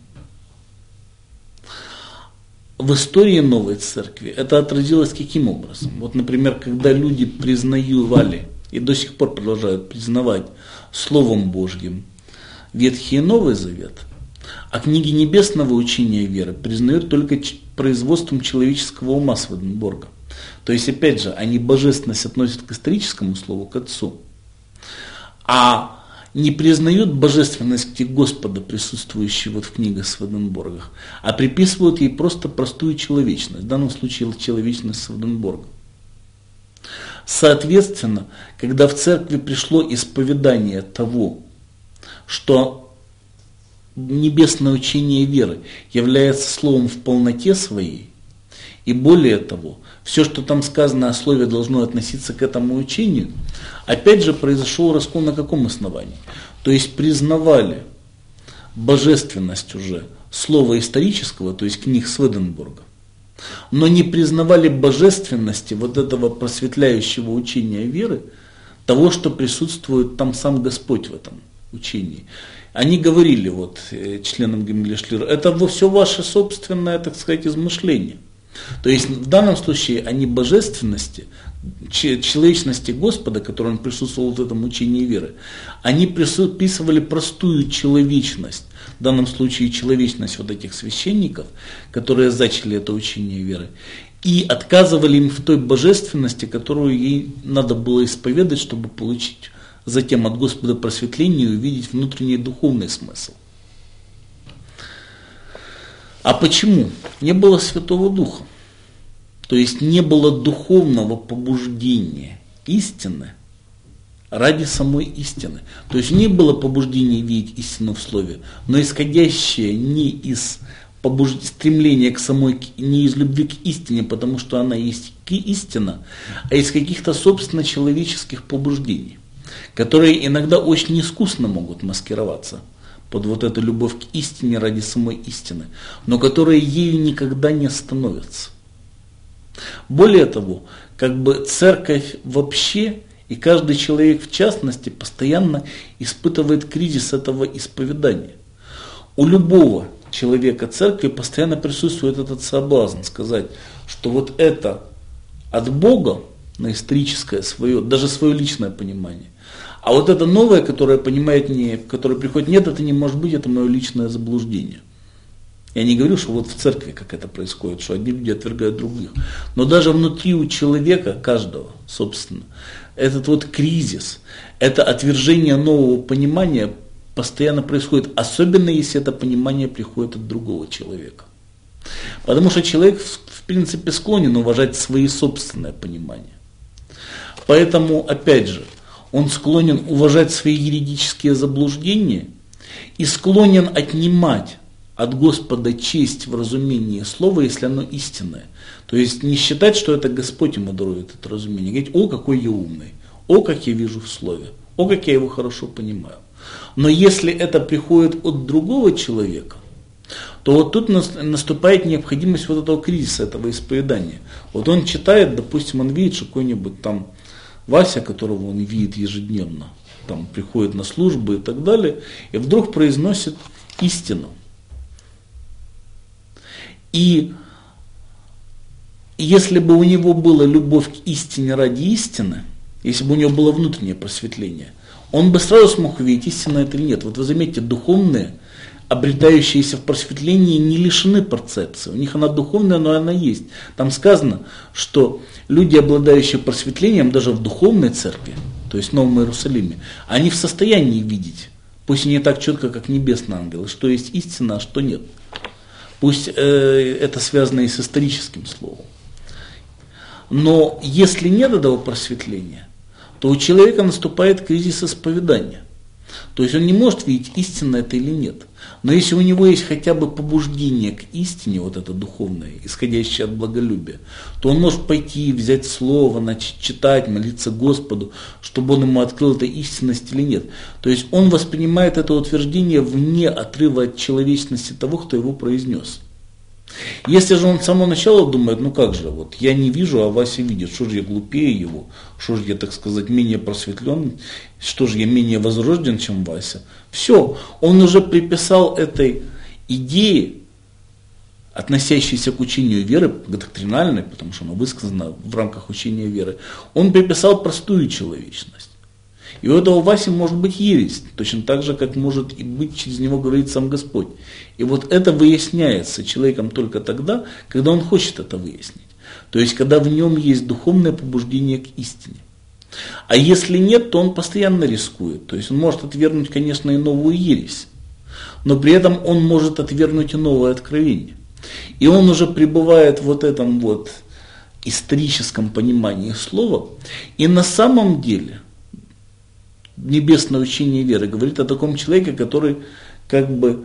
Speaker 1: в истории Новой Церкви это отразилось каким образом? Вот, например, когда люди признавали и до сих пор продолжают признавать Словом Божьим Ветхий и Новый Завет, а книги небесного учения веры признают только производством человеческого ума Сведенборга. То есть, опять же, они божественность относят к историческому слову, к Отцу, а не признают божественности Господа, присутствующей в книгах Сведенборга, а приписывают ей просто простую человечность, в данном случае человечность Сведенборга. Соответственно, когда в церкви пришло исповедание того, что небесное учение веры является словом в полноте своей, и более того, все, что там сказано о слове, должно относиться к этому учению, опять же произошел раскол на каком основании? То есть признавали божественность уже слова исторического, то есть книг Сведенборга, но не признавали божественности вот этого просветляющего учения веры, того, что присутствует там сам Господь в этом учении. Они говорили членам Геммель-Шлира, это все ваше собственное, так сказать, измышление. То есть в данном случае они божественности, человечности Господа, который он присутствовал в этом учении веры, они приписывали простую человечность, в данном случае человечность этих священников, которые зачали это учение веры, и отказывали им в той божественности, которую ей надо было исповедать, чтобы получить затем от Господа просветление и увидеть внутренний духовный смысл. А почему? Не было Святого Духа. То есть не было духовного побуждения истины ради самой истины. То есть не было побуждения видеть истину в слове, но исходящее не из стремления к самой, не из любви к истине, потому что она есть истина, а из каких-то собственно человеческих побуждений, которые иногда очень искусно могут маскироваться под эту любовь к истине ради самой истины, но которые ею никогда не становятся. Более того, церковь вообще и каждый человек в частности постоянно испытывает кризис этого исповедания. У любого человека церкви постоянно присутствует этот соблазн сказать, что это от Бога на историческое свое, даже свое личное понимание. А это новое, которое понимает которое приходит, нет, это не может быть, это мое личное заблуждение. Я не говорю, что в церкви как это происходит, что одни люди отвергают других. Но даже внутри у человека, каждого, собственно, этот кризис, это отвержение нового понимания постоянно происходит, особенно если это понимание приходит от другого человека. Потому что человек, в принципе, склонен уважать свои собственные понимания. Поэтому, опять же, он склонен уважать свои юридические заблуждения и склонен отнимать от Господа честь в разумении слова, если оно истинное. То есть не считать, что это Господь ему дарует это разумение. Говорить, о, какой я умный, о, как я вижу в слове, о, как я его хорошо понимаю. Но если это приходит от другого человека, то тут наступает необходимость этого кризиса, этого исповедания. Он читает, допустим, он видит, что какой-нибудь там Вася, которого он видит ежедневно, там приходит на службу и так далее, и вдруг произносит истину. И если бы у него была любовь к истине ради истины, если бы у него было внутреннее просветление, он бы сразу смог увидеть, истина это или нет. Вы заметьте, духовные, обретающиеся в просветлении, не лишены перцепции. У них она духовная, но она есть. Там сказано, что люди, обладающие просветлением, даже в духовной церкви, то есть в Новом Иерусалиме, они в состоянии видеть, пусть и не так четко, как небесные ангелы, что есть истина, а что нет. Пусть это связано и с историческим словом. Но если нет этого просветления, то у человека наступает кризис исповедания. То есть он не может видеть, истинно это или нет. Но если у него есть хотя бы побуждение к истине, вот это духовное, исходящее от благолюбия, то он может пойти, взять слово, начать читать, молиться Господу, чтобы он ему открыл эту истинность или нет. То есть он воспринимает это утверждение вне отрыва от человечности того, кто его произнес. Если же он с самого начала думает, ну как же, вот я не вижу, а Вася видит, что же я глупее его, что же я, так сказать, менее просветлен, что же я менее возрожден, чем Вася. Все, он уже приписал этой идее, относящейся к учению веры, к доктринальной, потому что она высказана в рамках учения веры, он приписал простую человечность. И у этого Васи может быть ересь, точно так же, как может и быть через него говорит сам Господь. И вот это выясняется человеком только тогда, когда он хочет это выяснить. То есть, когда в нем есть духовное побуждение к истине. А если нет, то он постоянно рискует. То есть, он может отвергнуть, конечно, и новую ересь, но при этом он может отвергнуть и новое откровение. И он уже пребывает в вот этом вот историческом понимании слова, и на самом деле небесное учение веры говорит о таком человеке, который как бы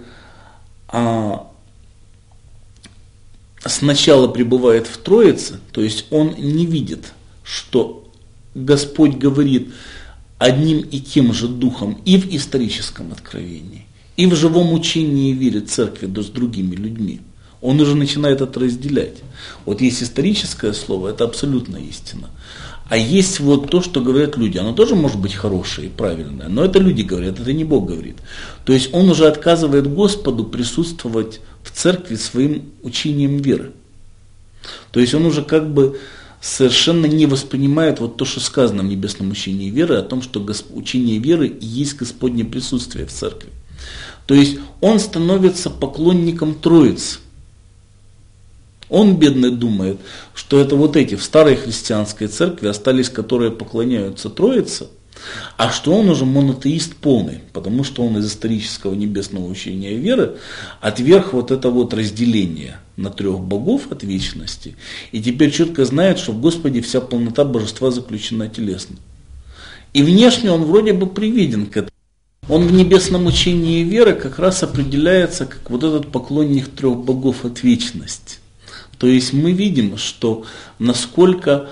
Speaker 1: сначала пребывает в Троице, то есть он не видит, что Господь говорит одним и тем же духом и в историческом откровении, и в живом учении веры церкви с другими людьми. Он уже начинает это разделять. Вот есть историческое слово, это абсолютно истина. А есть вот то, что говорят люди. Оно тоже может быть хорошее и правильное, но это люди говорят, это не Бог говорит. То есть он уже отказывает Господу присутствовать в церкви своим учением веры. То есть он уже как бы совершенно не воспринимает вот то, что сказано в небесном учении веры, о том, что учение веры и есть Господне присутствие в церкви. То есть он становится поклонником Троицы. Он, бедный, думает, что это вот эти в старой христианской церкви остались, которые поклоняются Троице, а что он уже монотеист полный, потому что он из исторического небесного учения веры отверг вот это вот разделение на трех богов от вечности, и теперь четко знает, что в Господе вся полнота божества заключена телесно. И внешне он вроде бы приведен к этому. Он в небесном учении веры как раз определяется как вот этот поклонник трех богов от вечности. То есть мы видим, что насколько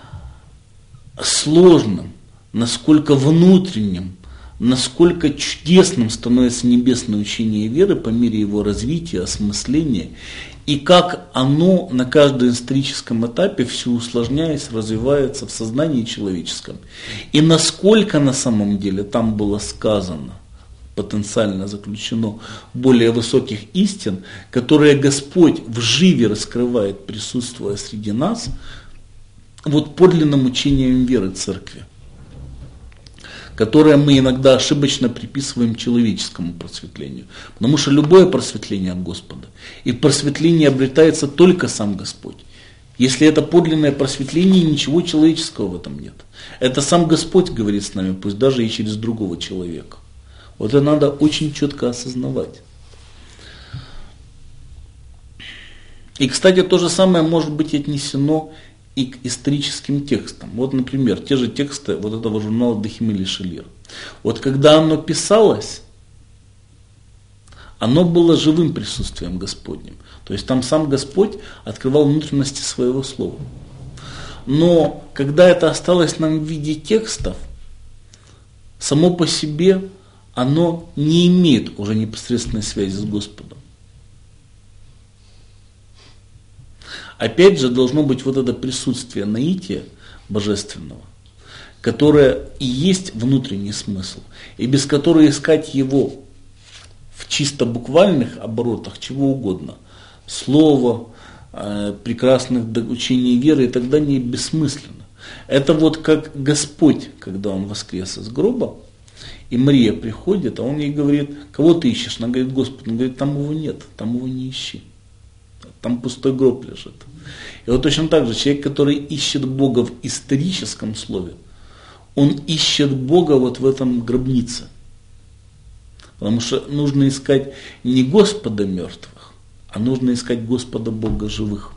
Speaker 1: сложным, насколько внутренним, насколько чудесным становится небесное учение веры по мере его развития, осмысления, и как оно на каждом историческом этапе все усложняясь, развивается в сознании человеческом. И насколько на самом деле там было сказано, потенциально заключено более высоких истин, которые Господь вживе раскрывает, присутствуя среди нас, вот подлинным учением веры церкви, которое мы иногда ошибочно приписываем человеческому просветлению. Потому что любое просветление от Господа, и в просветлении обретается только сам Господь. Если это подлинное просветление, ничего человеческого в этом нет. Это сам Господь говорит с нами, пусть даже и через другого человека. Вот это надо очень четко осознавать. И, кстати, то же самое может быть отнесено и к историческим текстам. Вот, например, те же тексты вот этого журнала Дахимили Шелир. Вот когда оно писалось, оно было живым присутствием Господним. То есть там сам Господь открывал внутренности своего слова. Но когда это осталось нам в виде текстов, само по себе оно не имеет уже непосредственной связи с Господом. Опять же, должно быть вот это присутствие наития божественного, которое и есть внутренний смысл, и без которого искать его в чисто буквальных оборотах чего угодно, слова, прекрасных учений веры и так далее, бессмысленно. Это вот как Господь, когда Он воскрес из гроба, и Мария приходит, а Он ей говорит: кого ты ищешь? Она говорит: Господь. Он говорит: там его нет, там его не ищи. Там пустой гроб лежит. И вот точно так же человек, который ищет Бога в историческом слове, он ищет Бога вот в этом гробнице. Потому что нужно искать не Господа мертвых, а нужно искать Господа Бога живых.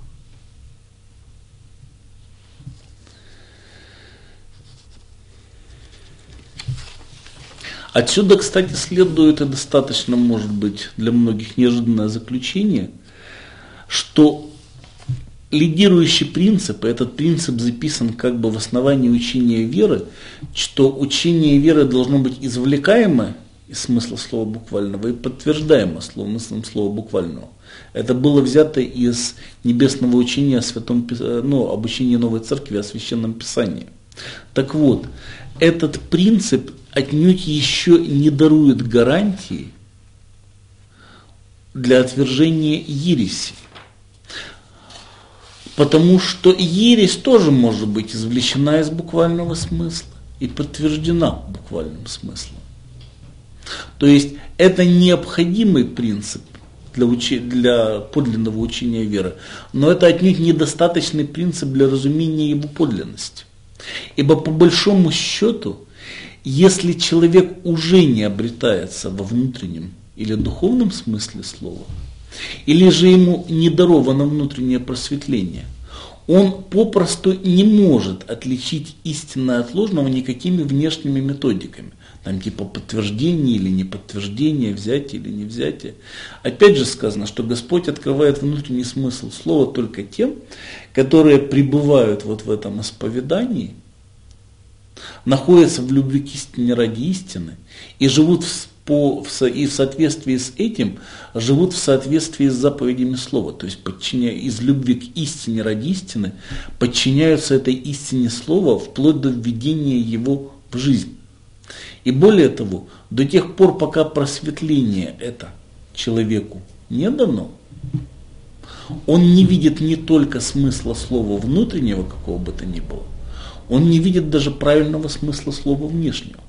Speaker 1: Отсюда, кстати, следует и достаточно, может быть, для многих неожиданное заключение, что лидирующий принцип, этот принцип записан как бы в основании учения веры, что учение веры должно быть извлекаемо из смысла слова буквального и подтверждаемо смыслом слова буквального. Это было взято из небесного учения о святом, об учении Новой Церкви, о Священном Писании. Так вот, этот принцип отнюдь еще не дарует гарантии для отвержения ереси. Потому что ересь тоже может быть извлечена из буквального смысла и подтверждена буквальным смыслом. То есть это необходимый принцип для подлинного учения веры, но это отнюдь недостаточный принцип для разумения его подлинности. Ибо по большому счету, если человек уже не обретается во внутреннем или духовном смысле слова, или же ему не даровано внутреннее просветление, он попросту не может отличить истинное от ложного никакими внешними методиками. Там типа подтверждение или не подтверждение, взятие или не взятие. Опять же сказано, что Господь открывает внутренний смысл слова только тем, которые пребывают вот в этом исповедании, находятся в любви к истине ради истины и живут и в соответствии с этим живут в соответствии с заповедями слова, то есть из любви к истине ради истины подчиняются этой истине слова вплоть до введения его в жизнь. И более того, до тех пор, пока просветление это человеку не дано, он не видит не только смысла слова внутреннего, какого бы то ни было, он не видит даже правильного смысла слова внешнего.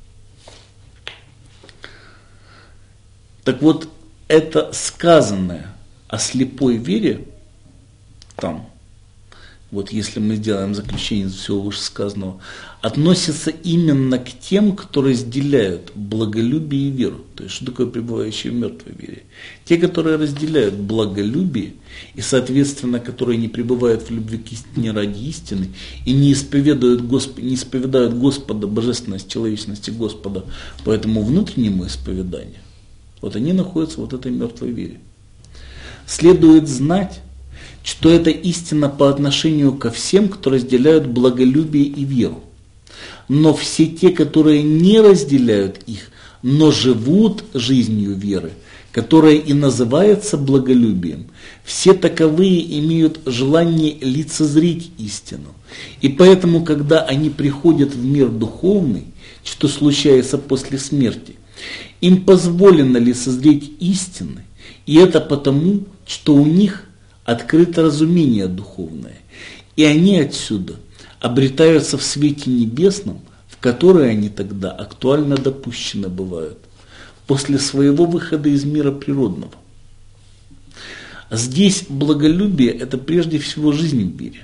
Speaker 1: Так вот, это сказанное о слепой вере, там, вот если мы сделаем заключение из всего вышесказанного, относится именно к тем, кто разделяют благолюбие и веру. То есть, что такое пребывающие в мертвой вере? Те, которые разделяют благолюбие и, соответственно, которые не пребывают в любви к истине ради истины и не исповедуют Господа, божественность, человечности Господа по этому внутреннему исповеданию, вот они находятся в вот этой мертвой вере. Следует знать, что это истина по отношению ко всем, кто разделяют благолюбие и веру. Но все те, которые не разделяют их, но живут жизнью веры, которая и называется благолюбием, все таковые имеют желание лицезреть истину. И поэтому, когда они приходят в мир духовный, что случается после смерти, им позволено лицезреть истины, и это потому, что у них открыто разумение духовное, и они отсюда обретаются в свете небесном, в который они тогда актуально допущены бывают, после своего выхода из мира природного. Здесь благолюбие – это прежде всего жизнь в мире.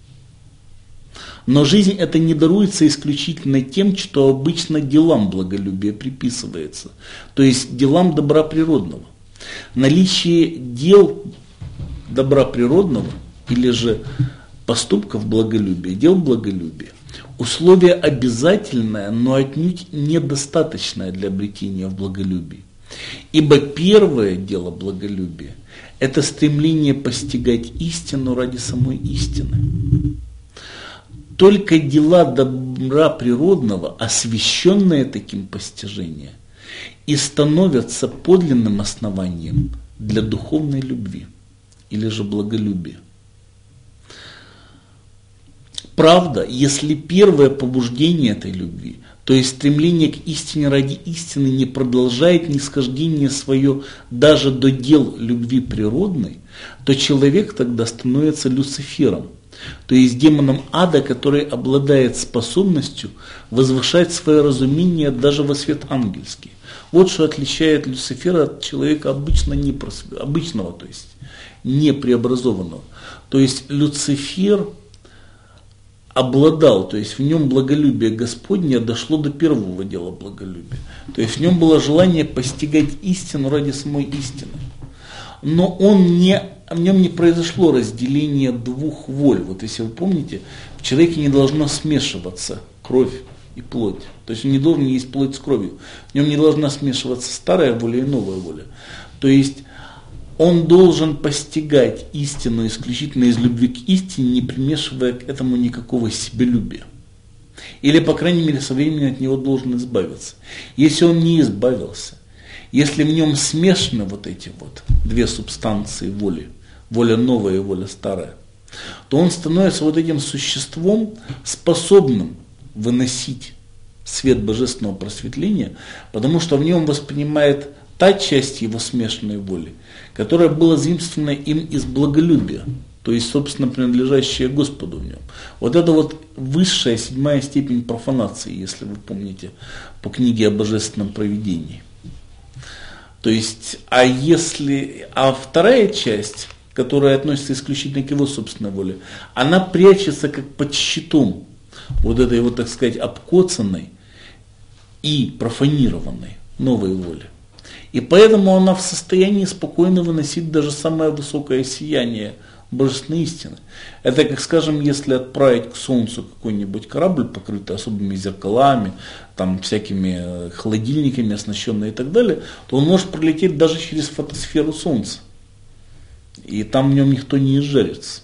Speaker 1: Но жизнь эта не даруется исключительно тем, что обычно делам благолюбия приписывается, то есть делам добра природного. Наличие дел добра природного или же поступков благолюбия, дел благолюбия, условие обязательное, но отнюдь недостаточное для обретения в благолюбии. Ибо первое дело благолюбия – это стремление постигать истину ради самой истины. Только дела добра природного, освященные таким постижением, и становятся подлинным основанием для духовной любви или же благолюбия. Правда, если первое побуждение этой любви, то есть стремление к истине ради истины, не продолжает нисхождение свое даже до дел любви природной, то человек тогда становится Люцифером, то есть демоном ада, который обладает способностью возвышать свое разумение даже во свет ангельский. Вот что отличает Люцифера от человека обычного, то есть не преобразованного. То есть Люцифер обладал, то есть в нем благолюбие Господне дошло до первого дела благолюбия. То есть в нем было желание постигать истину ради самой истины. Но в нем не произошло разделение двух воль. Вот если вы помните, в человеке не должно смешиваться кровь и плоть. То есть он не должен есть плоть с кровью. В нем не должна смешиваться старая воля и новая воля. То есть он должен постигать истину исключительно из любви к истине, не примешивая к этому никакого себелюбия. Или, по крайней мере, со временем от него должен избавиться. Если он не избавился, если в нем смешаны вот эти вот две субстанции воли, воля новая и воля старая, то он становится вот этим существом, способным выносить свет божественного просветления, потому что в нем воспринимает та часть его смешанной воли, которая была заимствована им из благолюбия, то есть, собственно, принадлежащая Господу в нем. Вот это вот высшая, 7-я степень профанации, если вы помните, по книге о божественном провидении. То есть, а вторая часть, которая относится исключительно к его собственной воле, она прячется как под щитом вот этой вот, так сказать, обкоцанной и профанированной новой воли. И поэтому она в состоянии спокойно выносить даже самое высокое сияние божественной истины. Это, как скажем, если отправить к Солнцу какой-нибудь корабль, покрытый особыми зеркалами, там всякими холодильниками оснащенный и так далее, то он может пролететь даже через фотосферу Солнца. И там в нем никто не изжарится.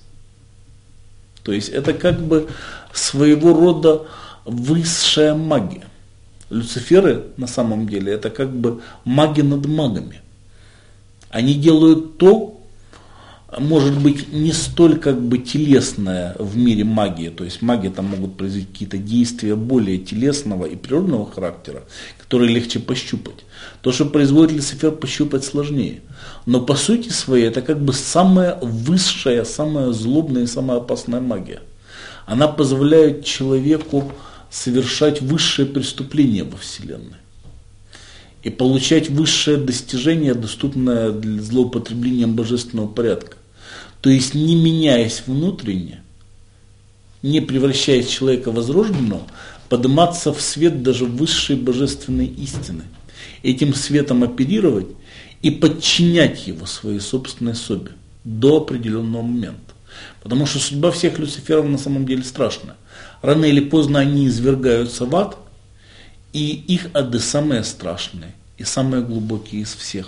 Speaker 1: То есть это как бы своего рода высшая магия. Люциферы на самом деле это как бы маги над магами. Они делают то, может быть, не столь как бы телесное в мире магии, то есть маги там могут произвести какие-то действия более телесного и природного характера, которые легче пощупать. То, что производит Люцифер, пощупать сложнее. Но по сути своей это как бы самая высшая, самая злобная и самая опасная магия. Она позволяет человеку совершать высшее преступление во Вселенной и получать высшее достижение, доступное для злоупотреблением божественного порядка. То есть, не меняясь внутренне, не превращаясь в человека возрожденного, подниматься в свет даже высшей божественной истины, этим светом оперировать и подчинять его своей собственной особе до определенного момента. Потому что судьба всех Люциферов на самом деле страшная. Рано или поздно они извергаются в ад, и их ады самые страшные и самые глубокие из всех.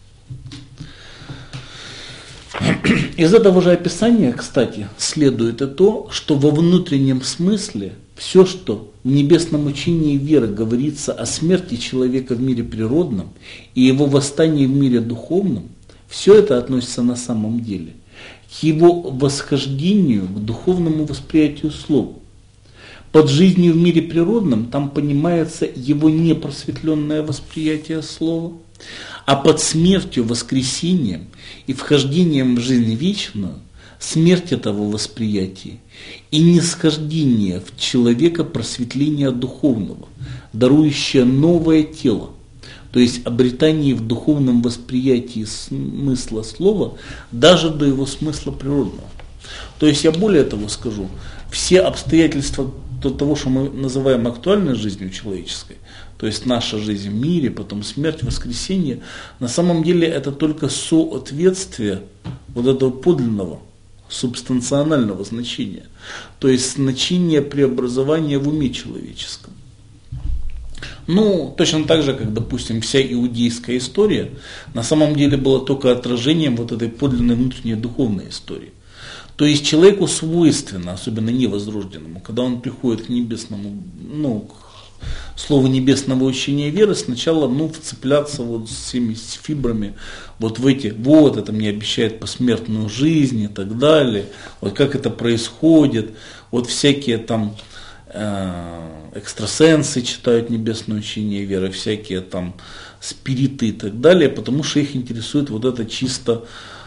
Speaker 1: Из этого же описания, кстати, следует и то, что во внутреннем смысле все, что в небесном учении веры говорится о смерти человека в мире природном и его восстании в мире духовном, все это относится на самом деле к его восхождению к духовному восприятию слова. Под жизнью в мире природном там понимается его непросветленное восприятие слова, а под смертью, воскресением и вхождением в жизнь вечную смерть этого восприятия и нисхождение в человека просветления духовного, дарующее новое тело, то есть обретание в духовном восприятии смысла слова даже до его смысла природного. То есть я более того скажу, все обстоятельства того, что мы называем актуальной жизнью человеческой, то есть наша жизнь в мире, потом смерть, воскресение, на самом деле это только соответствие вот этого подлинного, субстанционального значения, то есть значение преобразования в уме человеческом. Ну, точно так же, как, допустим, вся иудейская история на самом деле была только отражением вот этой подлинной внутренней духовной истории. То есть человеку свойственно, особенно невозрожденному, когда он приходит к небесному, к слову небесного учения веры, сначала вцепляться вот всеми фибрами вот в эти, вот это мне обещает посмертную жизнь и так далее, вот как это происходит, вот всякие там экстрасенсы читают небесное учение веры, всякие там спириты и так далее, потому что их интересует вот это чисто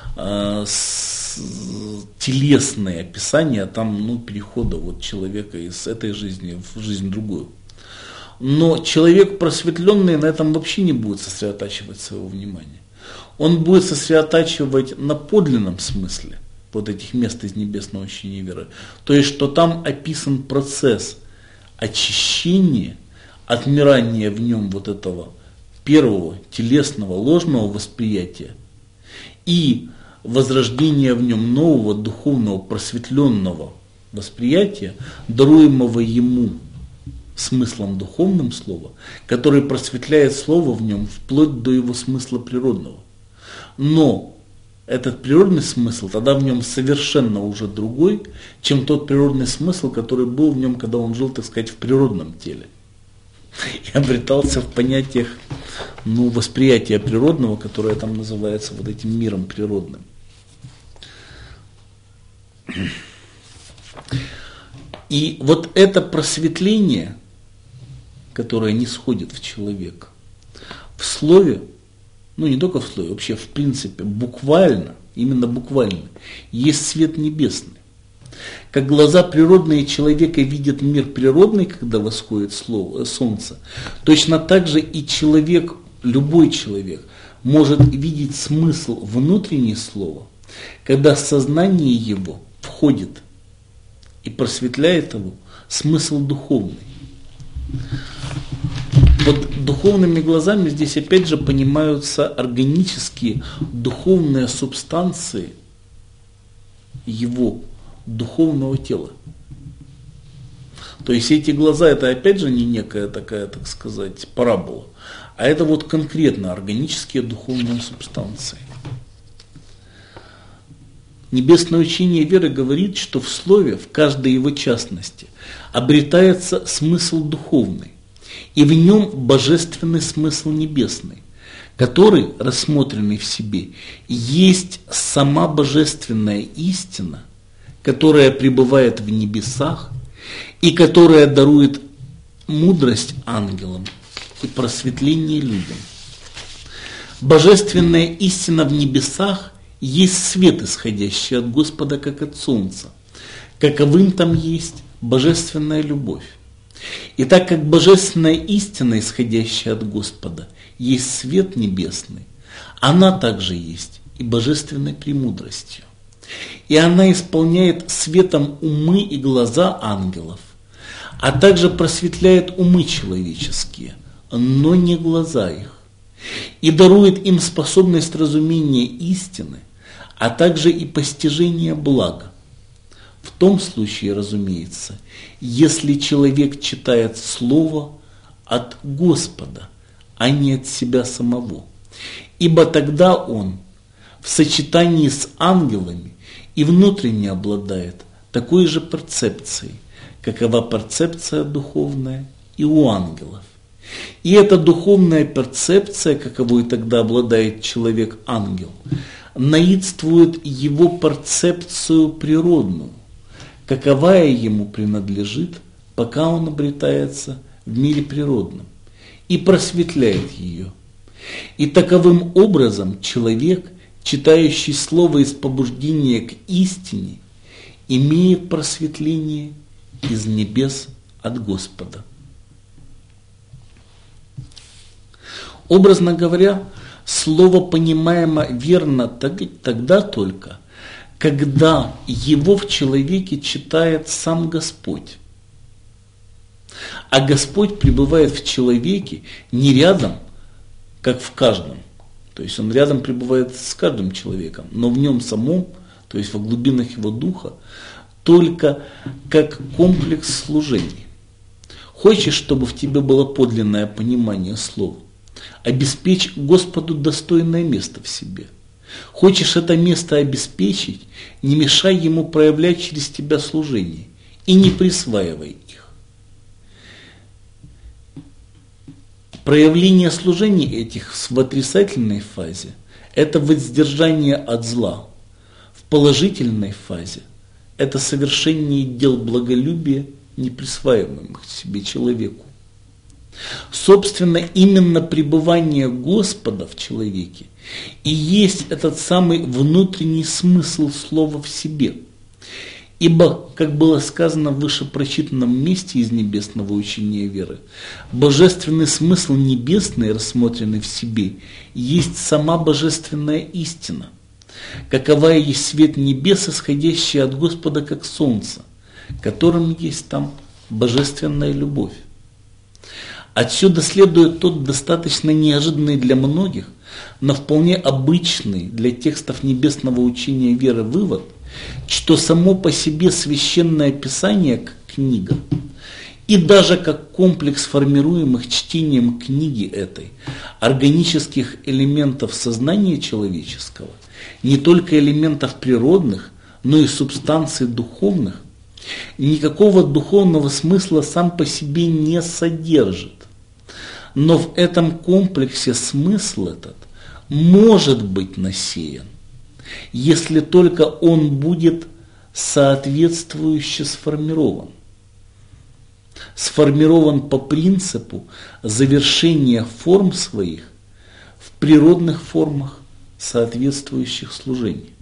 Speaker 1: телесное описание там, перехода вот человека из этой жизни в жизнь другую. Но человек просветленный на этом вообще не будет сосредотачивать своего внимания. Он будет сосредотачивать на подлинном смысле вот этих мест из небесного учения веры. То есть, что там описан процесс очищения, отмирания в нем вот этого первого телесного ложного восприятия и возрождения в нем нового духовного просветленного восприятия, даруемого ему смыслом духовным слова, который просветляет слово в нем вплоть до его смысла природного. Но этот природный смысл тогда в нем совершенно уже другой, чем тот природный смысл, который был в нем, когда он жил, так сказать, в природном теле. И обретался в понятиях восприятия природного, которое там называется вот этим миром природным. И вот это просветление, которое не сходит в человека, в слове, не только в слове, вообще в принципе, буквально, именно буквально, есть свет небесный. Как глаза природные человека видят мир природный, когда восходит солнце, точно так же и человек, любой человек, может видеть смысл внутреннего слова, когда сознание его входит и просветляет его смысл духовный. Вот духовными глазами здесь опять же понимаются органические, духовные субстанции его духовного тела. То есть эти глаза, это опять же не некая такая, так сказать, парабола, а это вот конкретно органические духовные субстанции. Небесное учение веры говорит, что в слове, в каждой его частности, обретается смысл духовный, и в нем божественный смысл небесный, который, рассмотренный в себе, есть сама божественная истина, которая пребывает в небесах и которая дарует мудрость ангелам и просветление людям. Божественная истина в небесах есть свет, исходящий от Господа, как от солнца. Каковым там есть божественная любовь. И так как божественная истина, исходящая от Господа, есть свет небесный, она также есть и божественной премудростью. И она исполняет светом умы и глаза ангелов, а также просветляет умы человеческие, но не глаза их, и дарует им способность разумения истины, а также и постижения блага. В том случае, разумеется, если человек читает слово от Господа, а не от себя самого, ибо тогда он в сочетании с ангелами и внутренне обладает такой же перцепцией, какова перцепция духовная и у ангелов. И эта духовная перцепция, каковой тогда обладает человек-ангел, наидствует его перцепцию природную, каковая ему принадлежит, пока он обретается в мире природном, и просветляет ее. И таковым образом человек, читающий слово из побуждения к истине, имеет просветление из небес от Господа. Образно говоря, слово понимаемо верно тогда только, когда его в человеке читает сам Господь. А Господь пребывает в человеке не рядом, как в каждом. То есть он рядом пребывает с каждым человеком, но в нем самом, то есть в глубинах его духа, только как комплекс служений. Хочешь, чтобы в тебе было подлинное понимание слова? Обеспечь Господу достойное место в себе. Хочешь это место обеспечить, не мешай Ему проявлять через тебя служение и не присваивай их. Проявление служений этих в отрицательной фазе – это воздержание от зла. В положительной фазе – это совершение дел благолюбия, не присваиваемых себе человеку. Собственно, именно пребывание Господа в человеке и есть этот самый внутренний смысл слова в себе. Ибо, как было сказано в выше прочитанном месте из небесного учения веры, божественный смысл небесный, рассмотренный в себе, есть сама божественная истина, каковая есть свет небес, исходящий от Господа как солнце, которым есть там божественная любовь. Отсюда следует тот достаточно неожиданный для многих, но вполне обычный для текстов небесного учения веры вывод, что само по себе священное писание как книга и даже как комплекс формируемых чтением книги этой органических элементов сознания человеческого, не только элементов природных, но и субстанций духовных, никакого духовного смысла сам по себе не содержит. Но в этом комплексе смысл этот может быть насеян, если только он будет соответствующе сформирован. Сформирован по принципу завершения форм своих в природных формах соответствующих служений.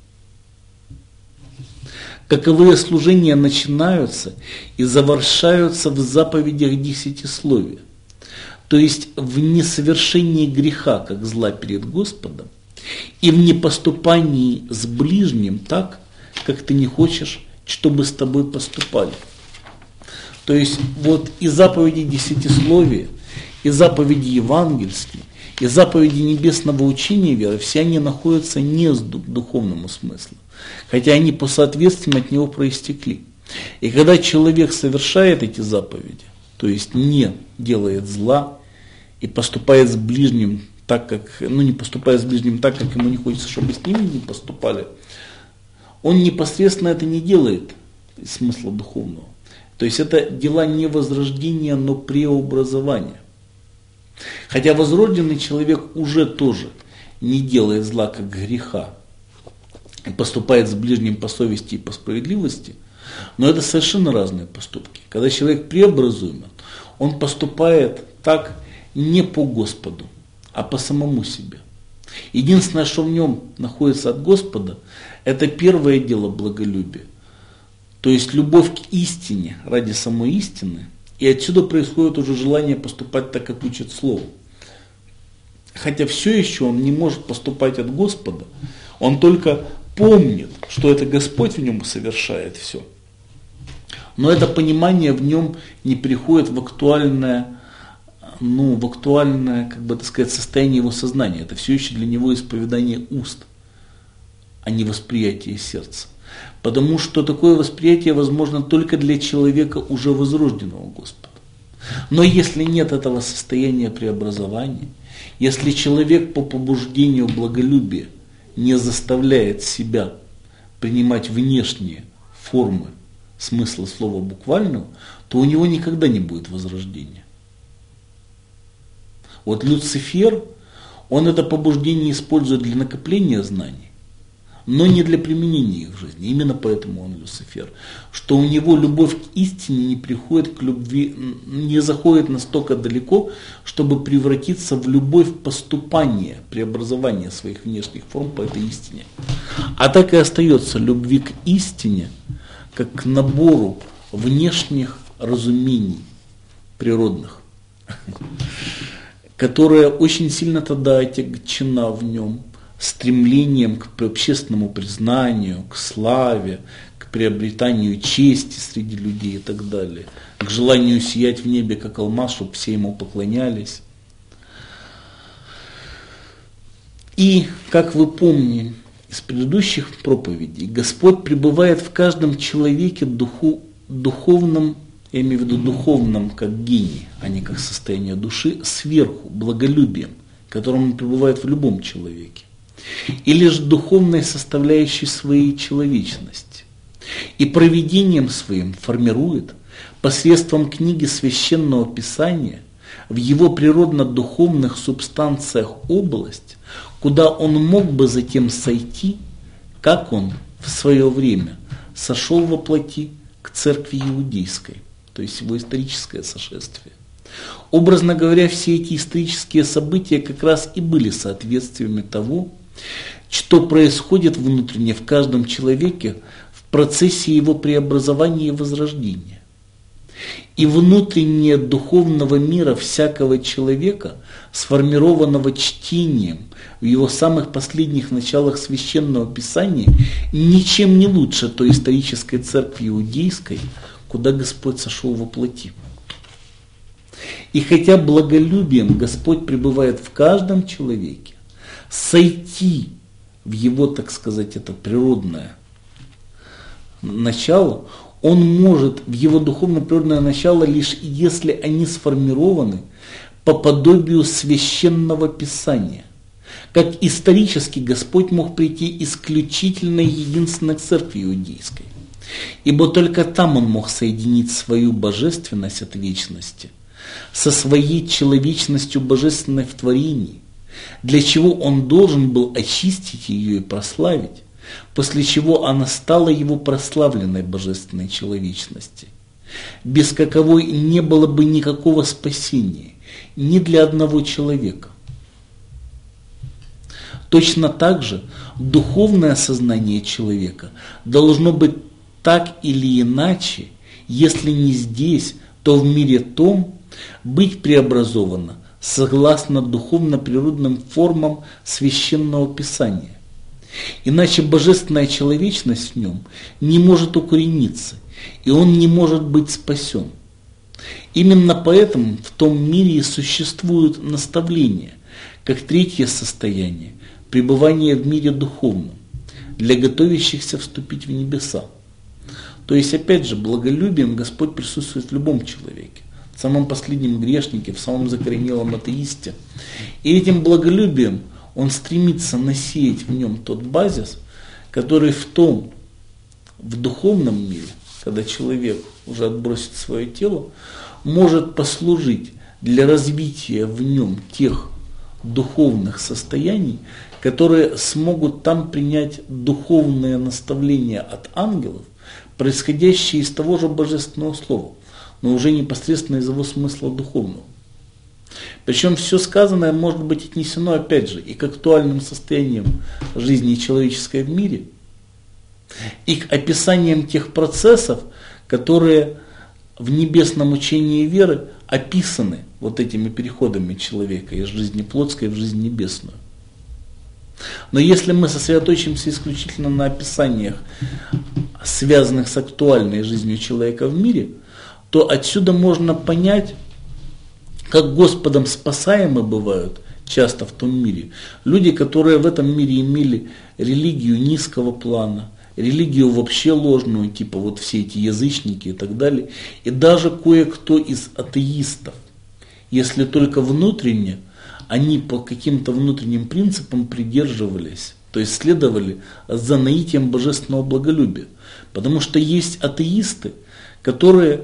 Speaker 1: Каковые служения начинаются и завершаются в заповедях десятисловия, то есть в несовершении греха, как зла перед Господом, и в непоступании с ближним так, как ты не хочешь, чтобы с тобой поступали. То есть вот и заповеди десятисловия, и заповеди евангельские, и заповеди небесного учения веры, все они находятся не с духовному смыслу, хотя они по соответствиям от него проистекли. И когда человек совершает эти заповеди, то есть не делает зла и поступает с ближним так, как, не поступает с ближним так, как ему не хочется, чтобы с ним не поступали, он непосредственно это не делает из смысла духовного. То есть это дела не возрождения, но преобразования. Хотя возрожденный человек уже тоже не делает зла как греха и поступает с ближним по совести и по справедливости, но это совершенно разные поступки. Когда человек преобразуем, он поступает так не по Господу, а по самому себе. Единственное, что в нем находится от Господа, это первое дело благолюбия. То есть любовь к истине ради самой истины, и отсюда происходит уже желание поступать так, как учит Слово. Хотя все еще он не может поступать от Господа, он только помнит, что это Господь в нем совершает все. Но это понимание в нем не приходит в актуальное, состояние его сознания. Это все еще для него исповедание уст, а не восприятие сердца. Потому что такое восприятие возможно только для человека, уже возрожденного Господа. Но если нет этого состояния преобразования, если человек по побуждению благолюбия не заставляет себя принимать внешние формы смысла слова буквального, то у него никогда не будет возрождения. Вот Люцифер, он это побуждение использует для накопления знаний, но не для применения их в жизни. Именно поэтому он Люцифер. Что у него любовь к истине не приходит к любви, не заходит настолько далеко, чтобы превратиться в любовь поступания, преобразования своих внешних форм по этой истине. А так и остается любви к истине, как к набору внешних разумений природных, которая очень сильно тогда отягчена в нем стремлением к общественному признанию, к славе, к приобретанию чести среди людей и так далее, к желанию сиять в небе, как алмаз, чтобы все ему поклонялись. И, как вы помните из предыдущих проповедей, Господь пребывает в каждом человеке духовном, я имею в виду духовном как гений, а не как состояние души, сверху, благолюбием, которым он пребывает в любом человеке, или же духовной составляющей своей человечности, и провидением своим формирует посредством книги Священного Писания в его природно-духовных субстанциях область, куда он мог бы затем сойти, как он в свое время сошел во плоти к церкви иудейской, то есть его историческое сошествие. Образно говоря, все эти исторические события как раз и были соответствиями того, что происходит внутренне в каждом человеке в процессе его преобразования и возрождения. И внутреннее духовного мира всякого человека, сформированного чтением в его самых последних началах Священного Писания, ничем не лучше той исторической церкви иудейской, куда Господь сошел во плоти. И хотя благолюбием Господь пребывает в каждом человеке, сойти в его, так сказать, это природное начало он может в его духовно-природное начало лишь если они сформированы по подобию священного писания. Как исторически Господь мог прийти исключительно и единственно к церкви иудейской, ибо только там он мог соединить свою божественность от вечности со своей человечностью божественной в творении, для чего он должен был очистить ее и прославить, после чего она стала его прославленной божественной человечности, без каковой не было бы никакого спасения ни для одного человека. Точно так же духовное сознание человека должно быть так или иначе, если не здесь, то в мире том, быть преобразовано согласно духовно-природным формам священного писания. Иначе божественная человечность в нем не может укорениться, и он не может быть спасен. Именно поэтому в том мире и существуют наставления, как третье состояние, пребывание в мире духовном, для готовящихся вступить в небеса. То есть, опять же, благолюбием Господь присутствует в любом человеке, в самом последнем грешнике, в самом закоренелом атеисте. И этим благолюбием он стремится насеять в нем тот базис, который в духовном мире, когда человек уже отбросит свое тело, может послужить для развития в нем тех духовных состояний, которые смогут там принять духовные наставления от ангелов, происходящие из того же божественного слова, но уже непосредственно из его смысла духовного. Причем все сказанное может быть отнесено, опять же, и к актуальным состояниям жизни человеческой в мире, и к описаниям тех процессов, которые в небесном учении веры описаны вот этими переходами человека из жизни плотской в жизнь небесную. Но если мы сосредоточимся исключительно на описаниях, связанных с актуальной жизнью человека в мире, то отсюда можно понять, как Господом спасаемы бывают часто в том мире люди, которые в этом мире имели религию низкого плана, религию вообще ложную, типа вот все эти язычники и так далее, и даже кое-кто из атеистов, если только внутренне они по каким-то внутренним принципам придерживались, то есть следовали за наитием божественного благолюбия. Потому что есть атеисты, которые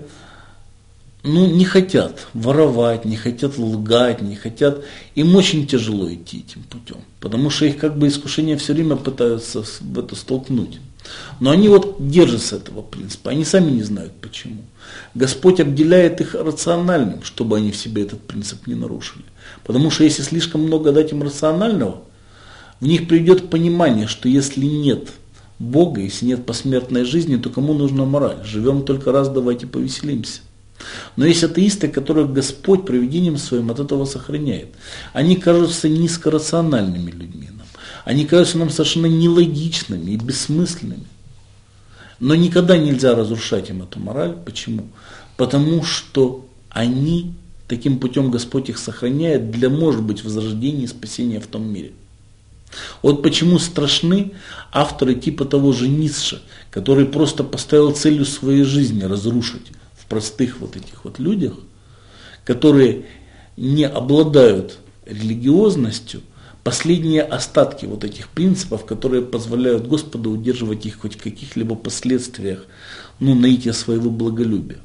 Speaker 1: не хотят воровать, не хотят лгать, не хотят. Им очень тяжело идти этим путем, потому что их как бы искушения все время пытаются в это столкнуть. Но они вот держатся этого принципа, они сами не знают почему. Господь обделяет их рациональным, чтобы они в себе этот принцип не нарушили. Потому что если слишком много дать им рационального, в них придет понимание, что если нет Бога, если нет посмертной жизни, то кому нужна мораль? Живем только раз, давайте повеселимся. Но есть атеисты, которых Господь провидением своим от этого сохраняет. Они кажутся низкорациональными людьми нам. Они кажутся нам совершенно нелогичными и бессмысленными. Но никогда нельзя разрушать им эту мораль. Почему? Потому что они, таким путем Господь их сохраняет для, может быть, возрождения и спасения в том мире. Вот почему страшны авторы типа того же Ницше, который просто поставил целью своей жизни разрушить в простых вот этих вот людях, которые не обладают религиозностью, последние остатки вот этих принципов, которые позволяют Господу удерживать их хоть в каких-либо последствиях, наития своего благолюбия.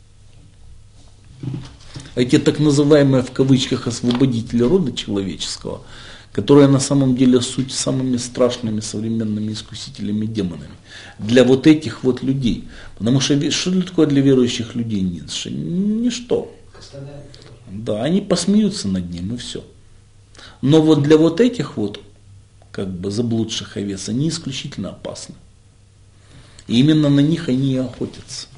Speaker 1: Эти так называемые в кавычках освободители рода человеческого, которые на самом деле суть самыми страшными современными искусителями демонами для вот этих вот людей. Потому что что такое для верующих людей Ницше? Ничто. Да, они посмеются над ним и все. Но вот для вот этих вот как бы заблудших овец они исключительно опасны. И именно на них они и охотятся.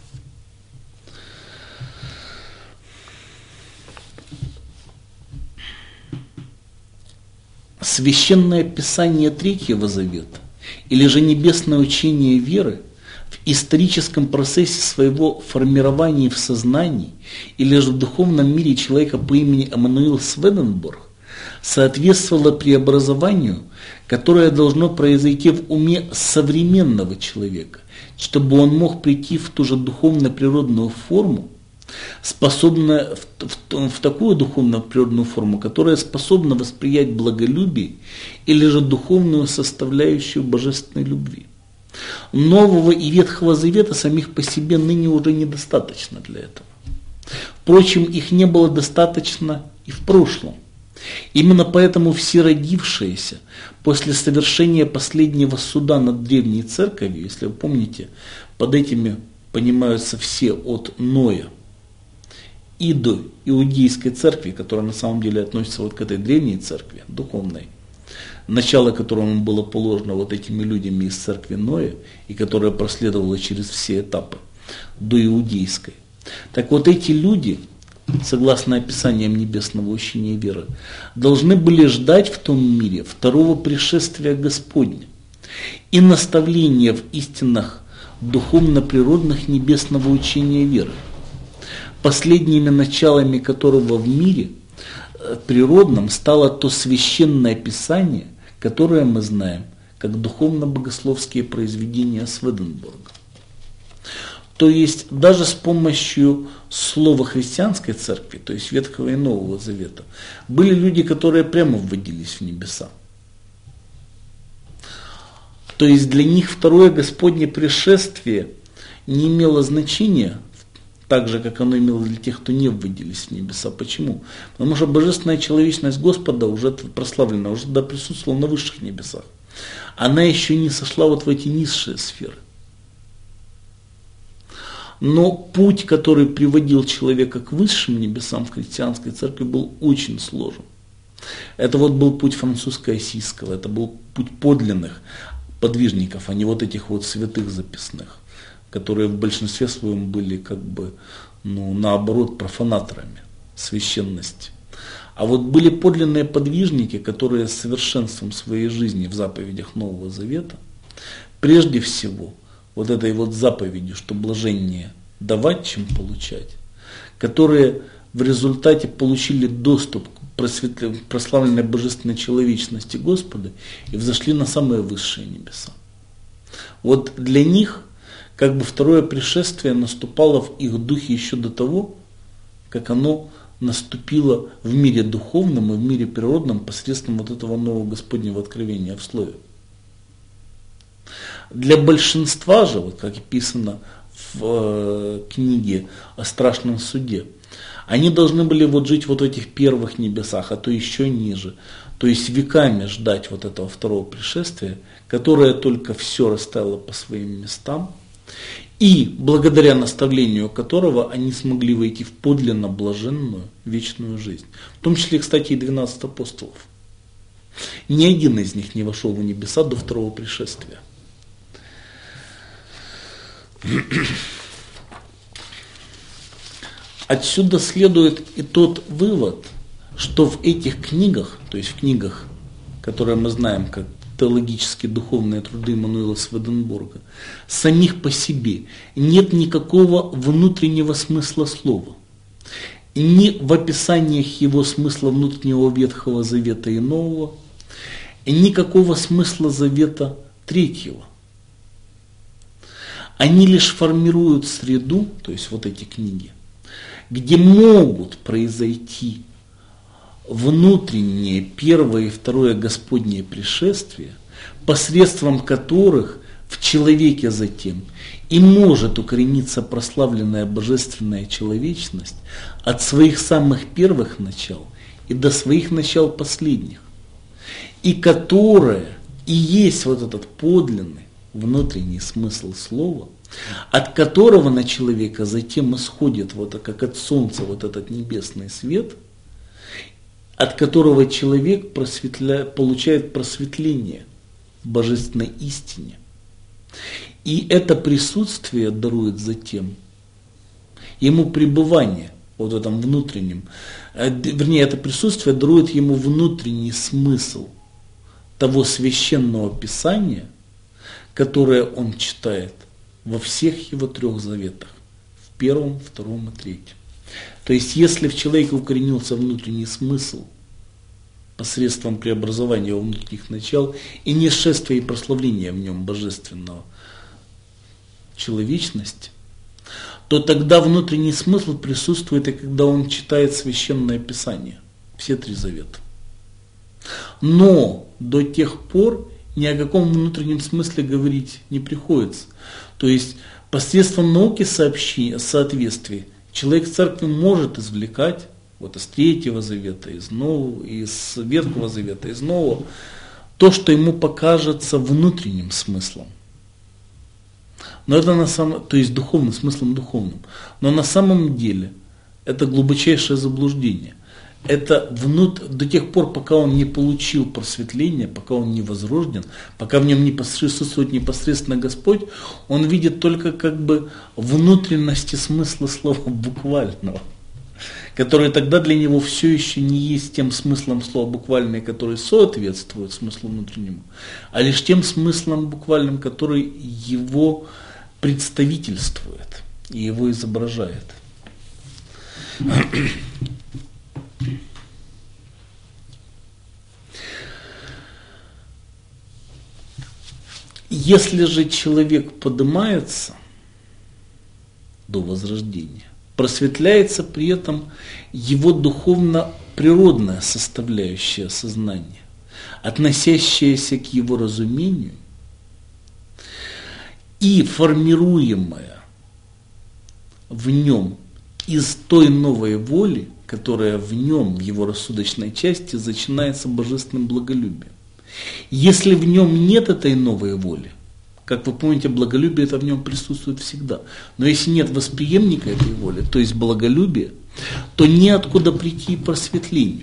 Speaker 1: Священное Писание Третьего Завета или же небесное учение веры в историческом процессе своего формирования в сознании или же в духовном мире человека по имени Эммануил Сведенборг соответствовало преобразованию, которое должно произойти в уме современного человека чтобы он мог прийти в ту же духовно-природную форму, способна в такую духовно-природную форму, которая способна восприять благолюбие или же духовную составляющую божественной любви. Нового и Ветхого Завета самих по себе ныне уже недостаточно для этого. Впрочем, их не было достаточно и в прошлом. Именно поэтому все родившиеся после совершения последнего суда над древней церковью, если вы помните, под этими понимаются все от Ноя и до иудейской церкви, которая на самом деле относится вот к этой древней церкви, духовной, начало которому было положено вот этими людьми из церкви Ноя, и которая проследовала через все этапы до иудейской. Так вот эти люди, согласно описаниям небесного учения веры, должны были ждать в том мире второго пришествия Господня и наставления в истинах духовно-природных небесного учения веры, последними началами которого в мире природном стало то священное писание, которое мы знаем как духовно-богословские произведения Сведенборга. То есть даже с помощью слова христианской церкви, то есть Ветхого и Нового Завета, были люди, которые прямо вводились в небеса. То есть для них второе Господне пришествие не имело значения, так же, как оно имело для тех, кто не вводились в небеса. Почему? Потому что божественная человечность Господа уже прославлена, уже присутствовала на высших небесах. Она еще не сошла вот в эти низшие сферы. Но путь, который приводил человека к высшим небесам в христианской церкви, был очень сложен. Это вот был путь французско-ассизского, это был путь подлинных подвижников, а не вот этих вот святых записных, которые в большинстве своем были как бы, наоборот, профанаторами священности. А вот были подлинные подвижники, которые с совершенством своей жизни в заповедях Нового Завета, прежде всего, вот этой вот заповедью, что блаженнее давать, чем получать, которые в результате получили доступ к прославленной божественной человечности Господа и взошли на самые высшие небеса. Вот для них как бы второе пришествие наступало в их духе еще до того, как оно наступило в мире духовном и в мире природном посредством вот этого нового Господнего откровения в Слове. Для большинства же, вот как описано в книге о страшном суде, они должны были вот жить вот в этих первых небесах, а то еще ниже. То есть веками ждать вот этого второго пришествия, которое только все расставило по своим местам, и благодаря наставлению которого они смогли войти в подлинно блаженную вечную жизнь. В том числе, кстати, и 12 апостолов. Ни один из них не вошел в небеса до второго пришествия. Отсюда следует и тот вывод, что в этих книгах, то есть в книгах, которые мы знаем как теологические духовные труды Иммануила Сведенборга, самих по себе нет никакого внутреннего смысла слова. Ни в описаниях его смысла внутреннего Ветхого Завета и Нового, и никакого смысла Завета Третьего. Они лишь формируют среду, то есть вот эти книги, где могут произойти внутреннее первое и второе Господнее пришествие, посредством которых в человеке затем и может укорениться прославленная божественная человечность от своих самых первых начал и до своих начал последних, и которая и есть вот этот подлинный внутренний смысл слова, от которого на человека затем исходит вот как от солнца вот этот небесный свет, от которого человек получает просветление в божественной истине. И это присутствие дарует затем ему пребывание вот в этом внутреннем, вернее, это присутствие дарует ему внутренний смысл того священного писания, которое он читает во всех его 3 заветах, в 1, 2 и 3. То есть, если в человеке укоренился внутренний смысл посредством преобразования его внутренних начал и несшествия и прославления в нем божественного человечности, то тогда внутренний смысл присутствует и когда он читает Священное Писание, все 3 завета. Но до тех пор ни о каком внутреннем смысле говорить не приходится. То есть посредством науки соответствий человек в церкви может извлекать вот из Третьего Завета, из Нового, из Ветхого Завета, из Нового, то, что ему покажется внутренним смыслом. Но это то есть духовным смыслом духовным. Но на самом деле это глубочайшее заблуждение. Это до тех пор, пока он не получил просветление, пока он не возрожден, пока в нем не присутствует непосредственно Господь, он видит только как бы внутренности смысла слова буквального, который тогда для него все еще не есть тем смыслом слова буквальное, который соответствует смыслу внутреннему, а лишь тем смыслом буквальным, который его представительствует и его изображает. Если же человек поднимается до возрождения, просветляется при этом его духовно-природная составляющая сознания, относящаяся к его разумению и формируемая в нем из той новой воли, которая в нем, в его рассудочной части, начинается божественным благолюбием. Если в нем нет этой новой воли, как вы помните, благолюбие это в нем присутствует всегда. Но если нет восприемника этой воли, то есть благолюбия, то неоткуда прийти к просветлению.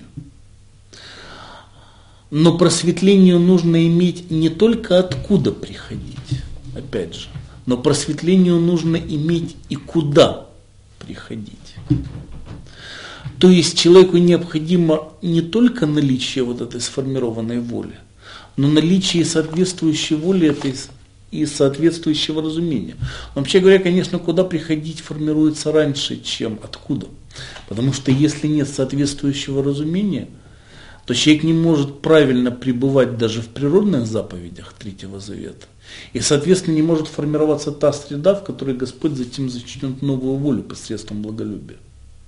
Speaker 1: Но просветлению нужно иметь не только откуда приходить, опять же, но просветлению нужно иметь и куда приходить. То есть человеку необходимо не только наличие вот этой сформированной воли, но наличие соответствующей воли этой и соответствующего разумения. Но вообще говоря, конечно, куда приходить формируется раньше, чем откуда. Потому что если нет соответствующего разумения, то человек не может правильно пребывать даже в природных заповедях Третьего Завета. И, соответственно, не может формироваться та среда, в которой Господь затем зачнет новую волю посредством благолюбия.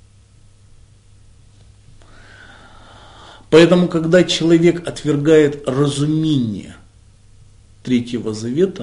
Speaker 1: Поэтому, когда человек отвергает разумение Третьего Завета,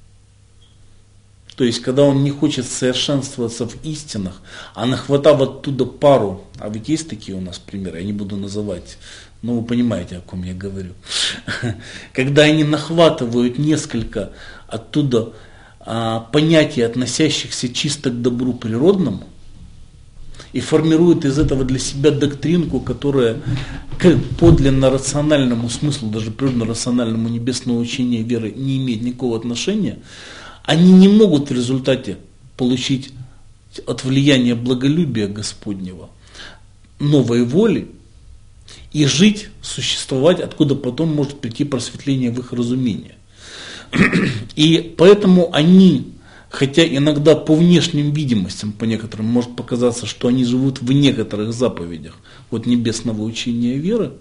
Speaker 1: то есть, когда он не хочет совершенствоваться в истинах, а нахватав оттуда пару, а ведь есть такие у нас примеры, я не буду называть, но вы понимаете, о ком я говорю. Когда они нахватывают несколько оттуда понятий, относящихся чисто к добру природному, и формируют из этого для себя доктринку, которая к подлинно рациональному смыслу, даже природно-рациональному небесного учения веры не имеет никакого отношения, они не могут в результате получить от влияния благолюбия Господнего новой воли и жить, существовать, откуда потом может прийти просветление в их разумении. И поэтому они, хотя иногда по внешним видимостям, по некоторым, может показаться, что они живут в некоторых заповедях от небесного учения веры,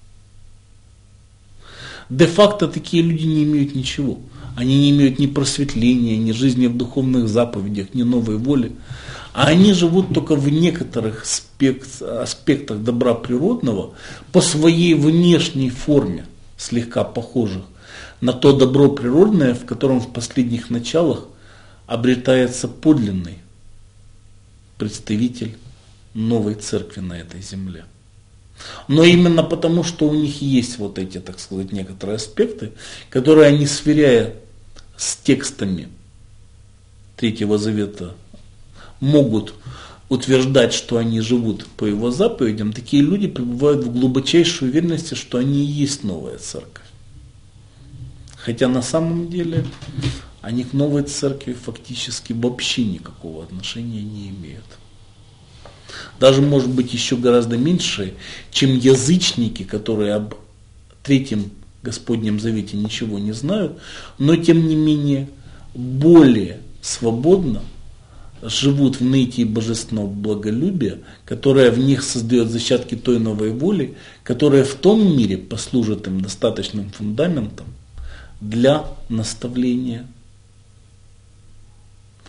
Speaker 1: де-факто такие люди не имеют ничего. Они не имеют ни просветления, ни жизни в духовных заповедях, ни новой воли. А они живут только в некоторых аспектах добра природного по своей внешней форме, слегка похожих на то добро природное, в котором в последних началах обретается подлинный представитель новой церкви на этой земле. Но именно потому, что у них есть вот эти, так сказать, некоторые аспекты, которые они, сверяя с текстами Третьего Завета, могут утверждать, что они живут по его заповедям, такие люди пребывают в глубочайшей уверенности, что они и есть новая церковь. Хотя на самом деле они к новой церкви фактически вообще никакого отношения не имеют. Даже, может быть, еще гораздо меньше, чем язычники, которые об Третьем Господнем Завете ничего не знают, но тем не менее более свободно живут в нытии божественного благолюбия, которое в них создает зачатки той новой воли, которая в том мире послужит им достаточным фундаментом для наставления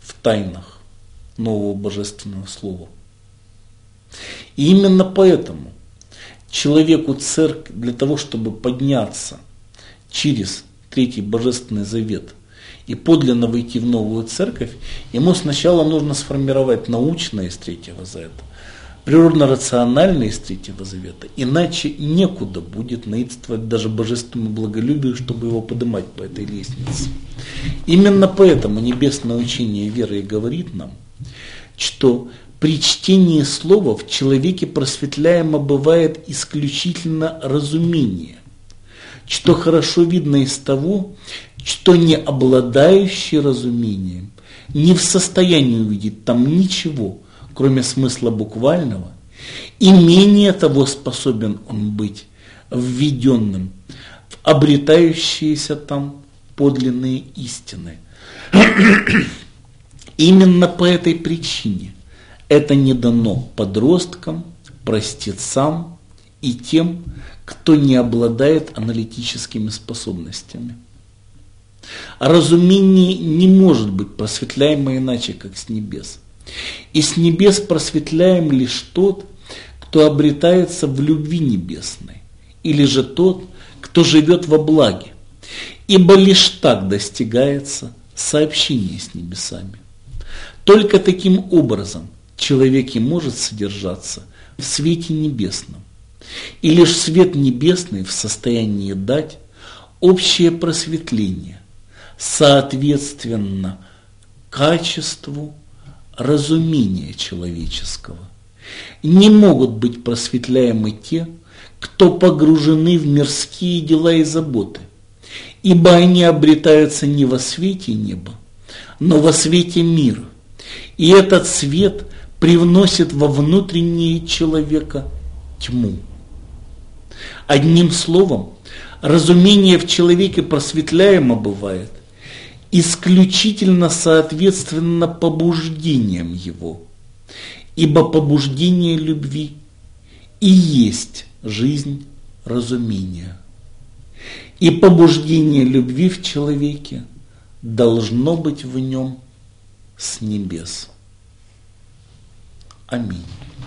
Speaker 1: в тайнах нового божественного слова. И именно поэтому человеку церковь для того, чтобы подняться через Третий Божественный Завет и подлинно войти в новую церковь, ему сначала нужно сформировать научное из Третьего Завета, природно-рациональное из Третьего Завета, иначе некуда будет наидствовать даже божественному благолюбию, чтобы его поднимать по этой лестнице. Именно поэтому небесное учение веры и говорит нам, что при чтении слова в человеке просветляемо бывает исключительно разумение, что хорошо видно из того, что не обладающий разумением не в состоянии увидеть там ничего, кроме смысла буквального, и менее того способен он быть введенным в обретающиеся там подлинные истины. Именно по этой причине это не дано подросткам, простецам и тем, кто не обладает аналитическими способностями. А разумение не может быть просветляемо иначе, как с небес. И с небес просветляем лишь тот, кто обретается в любви небесной, или же тот, кто живет во благе, ибо лишь так достигается сообщение с небесами. Только таким образом человек и может содержаться в свете небесном, и лишь свет небесный в состоянии дать общее просветление, соответственно качеству разумения человеческого. Не могут быть просветляемы те, кто погружены в мирские дела и заботы, ибо они обретаются не во свете неба, но во свете мира, и этот свет привносит во внутреннее человека тьму. Одним словом, разумение в человеке просветляемо бывает исключительно соответственно побуждениям его, ибо побуждение любви и есть жизнь разумения. И побуждение любви в человеке должно быть в нем с небес. Аминь.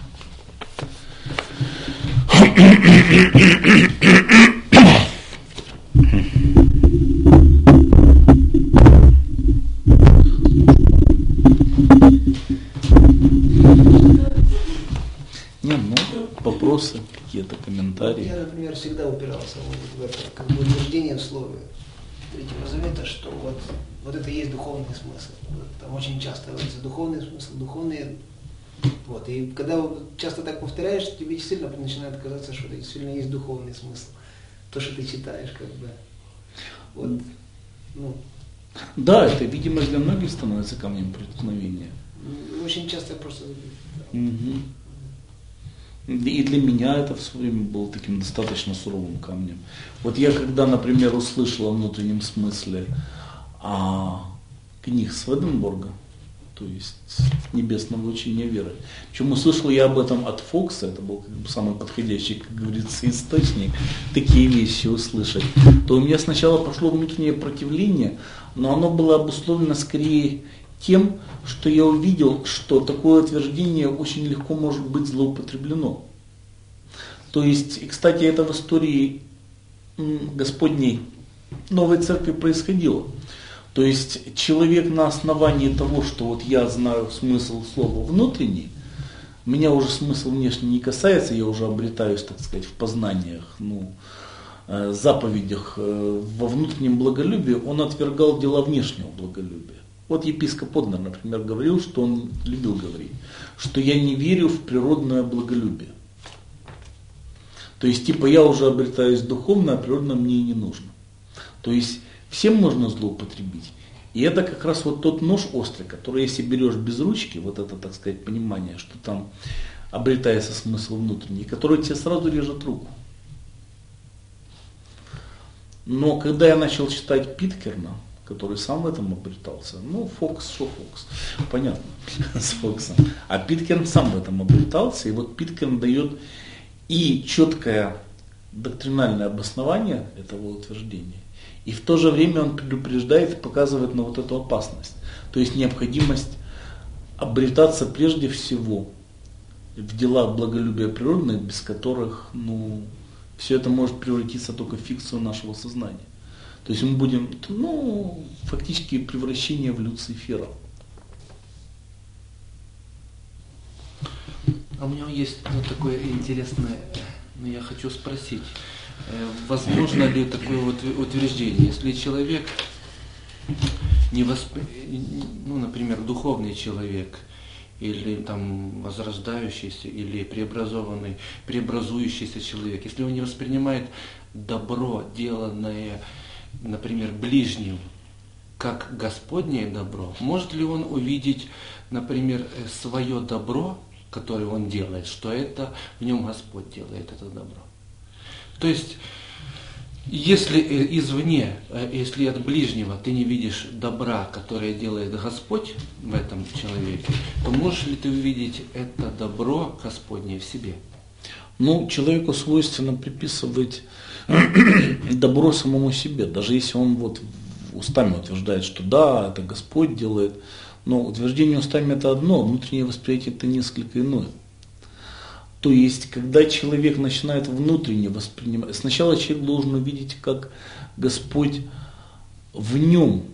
Speaker 1: Вопросы, какие-то комментарии?
Speaker 2: Я, например, всегда упирался в это, как бы утверждение в слове Третьего Завета, что вот это и есть духовный смысл. Там очень часто говорится духовный смысл, духовный. Вот. И когда часто так повторяешь, тебе действительно начинает казаться, что это действительно есть духовный смысл. То, что ты читаешь, как бы. Вот. Ну.
Speaker 1: Да, это, видимо, для многих становится камнем преткновения.
Speaker 2: Очень часто просто.
Speaker 1: Угу. И для меня это в свое время было таким достаточно суровым камнем. Вот я когда, например, услышал о внутреннем смысле книг Сведенборга, то есть небесного учения веры, причем услышал я об этом от Фокса, это был как бы самый подходящий, как говорится, источник, такие вещи услышать, то у меня сначала пошло внутреннее противление, но оно было обусловлено скорее тем, что я увидел, что такое утверждение очень легко может быть злоупотреблено. То есть, и, кстати, это в истории Господней Новой Церкви происходило. То есть, человек на основании того, что вот я знаю смысл слова внутренний, меня уже смысл внешний не касается, я уже обретаюсь, так сказать, в познаниях, заповедях во внутреннем благолюбии, он отвергал дела внешнего благолюбия. Вот епископ Однер, например, говорил, что он любил говорить, что я не верю в природное благолюбие. То есть, типа, я уже обретаюсь духовно, а природное мне и не нужно. То есть, всем можно злоупотребить. И это как раз вот тот нож острый, который, если берешь без ручки, вот это, так сказать, понимание, что там обретается смысл внутренний, который тебе сразу режет руку. Но когда я начал читать Питкерна, который сам в этом обретался, Фокс, что Фокс, понятно, с Фоксом, а Питкерн сам в этом обретался, и вот Питкерн дает и четкое доктринальное обоснование этого утверждения, И в то же время он предупреждает и показывает на вот эту опасность. То есть необходимость обретаться прежде всего в делах благолюбия природных, без которых все это может превратиться только в фикцию нашего сознания. То есть мы будем, фактически превращение в Люцифера.
Speaker 3: А у меня есть такое интересное, я хочу спросить, возможно ли такое утверждение, если человек, например, духовный человек, или там возрождающийся, или преобразующийся человек, если он не воспринимает добро, деланное, например, ближним, как Господнее добро, может ли он увидеть, например, свое добро, которое он делает, что это в нем Господь делает это добро? То есть, если извне, если от ближнего ты не видишь добра, которое делает Господь в этом человеке, то можешь ли ты увидеть это добро Господне в себе?
Speaker 1: Человеку свойственно приписывать добро самому себе, даже если он устами утверждает, что да, это Господь делает, но утверждение устами это одно, внутреннее восприятие это несколько иное. То есть, когда человек начинает внутренне воспринимать, сначала человек должен увидеть, как Господь в нем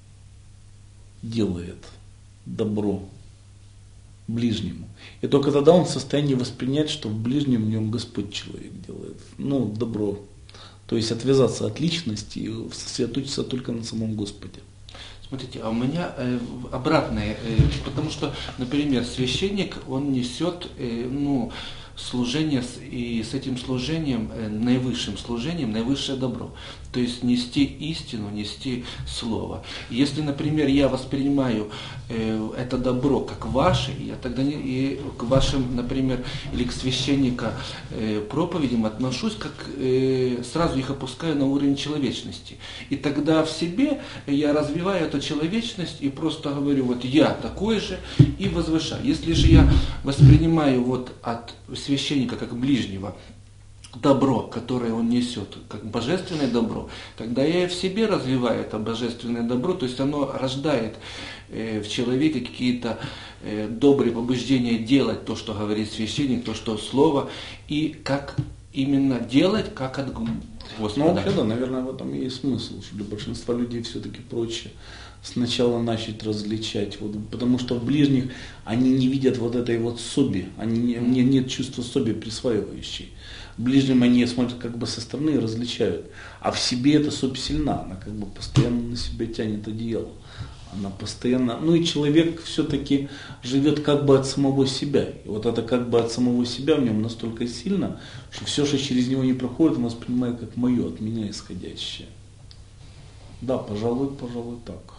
Speaker 1: делает добро ближнему. И только тогда он в состоянии воспринять, что в ближнем в нем Господь человек делает добро. То есть отвязаться от личности и сосредоточиться только на самом Господе.
Speaker 3: Смотрите, а у меня обратное, потому что, например, священник, он несет служение, и с этим служением, наивысшим служением, наивысшее добро. То есть нести истину, нести слово. Если, например, я воспринимаю это добро как ваше, я тогда и к вашим, например, или к священника проповедям отношусь, как сразу их опускаю на уровень человечности. И тогда в себе я развиваю эту человечность и просто говорю, я такой же, и возвышаю. Если же я воспринимаю от священника как ближнего добро, которое он несет, как божественное добро, тогда я и в себе развиваю это божественное добро, то есть оно рождает в человеке какие-то добрые побуждения делать то, что говорит священник, то, что слово, и как именно делать, как от Господа.
Speaker 1: Вообще, да, наверное, в этом и есть смысл, что для большинства людей все-таки проще сначала начать различать, потому что в ближних они не видят этой соби, нет чувства соби присваивающей. В ближнем они смотрят со стороны и различают. А в себе эта собь сильна, она постоянно на себя тянет одеяло. Она постоянно, и человек все-таки живет от самого себя. И это от самого себя в нем настолько сильно, что все, что через него не проходит, он воспринимает как мое, от меня исходящее. Да, пожалуй, так.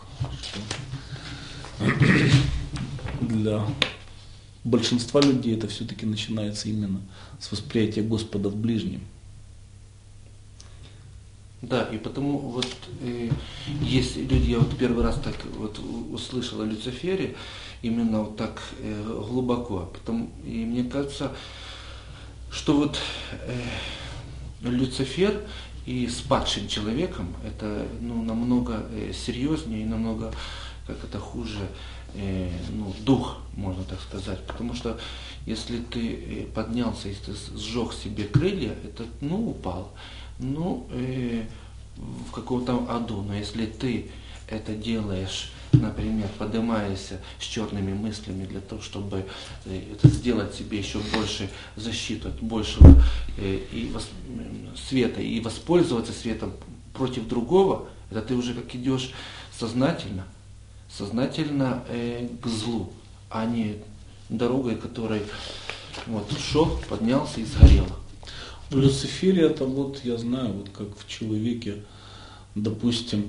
Speaker 1: Для большинства людей это все-таки начинается именно с восприятия Господа в ближнем.
Speaker 3: Да, и потому есть люди, я первый раз так услышал о Люцифере, именно так глубоко. И мне кажется, что Люцифер и с падшим человеком это намного серьезнее и намного хуже дух, можно так сказать. Потому что если ты поднялся, если ты сжег себе крылья, это упал. В каком-то аду. Но если ты это делаешь, например, поднимаешься с черными мыслями для того, чтобы сделать себе еще больше защиту от большего света и воспользоваться светом против другого, это ты уже идешь сознательно к злу, а не дорогой, которой шел, поднялся и сгорел.
Speaker 1: В Люцифере это я знаю, как в человеке, допустим,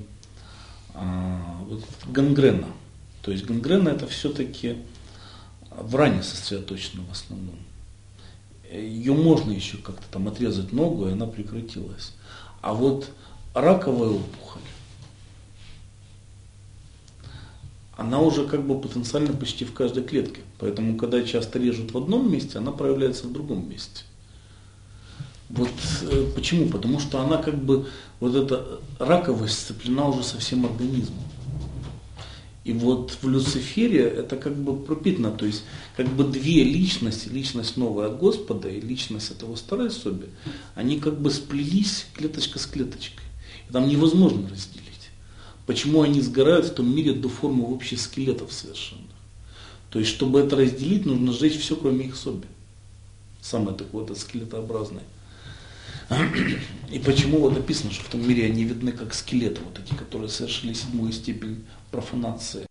Speaker 1: гангрена. То есть гангрена это все-таки в ране сосредоточена в основном. Ее можно еще как-то отрезать ногу, и она прекратилась. А раковая опухоль, она уже потенциально почти в каждой клетке. Поэтому, когда часто режут в одном месте, она проявляется в другом месте. Вот почему? Потому что она как бы, вот эта раковость сцеплена уже со всем организмом. И вот в Люцифере это как бы пропитано, то есть как бы две личности, личность новая от Господа и личность этого старой особи, они как бы сплелись клеточка с клеточкой. И там невозможно разделить. Почему они сгорают в том мире до формы общих скелетов совершенно. То есть, чтобы это разделить, нужно сжечь все, кроме их особи. Самое такое вот скелетообразное. И почему вот написано, что в том мире они видны как скелеты, вот эти, которые совершили 7-ю степень профанации.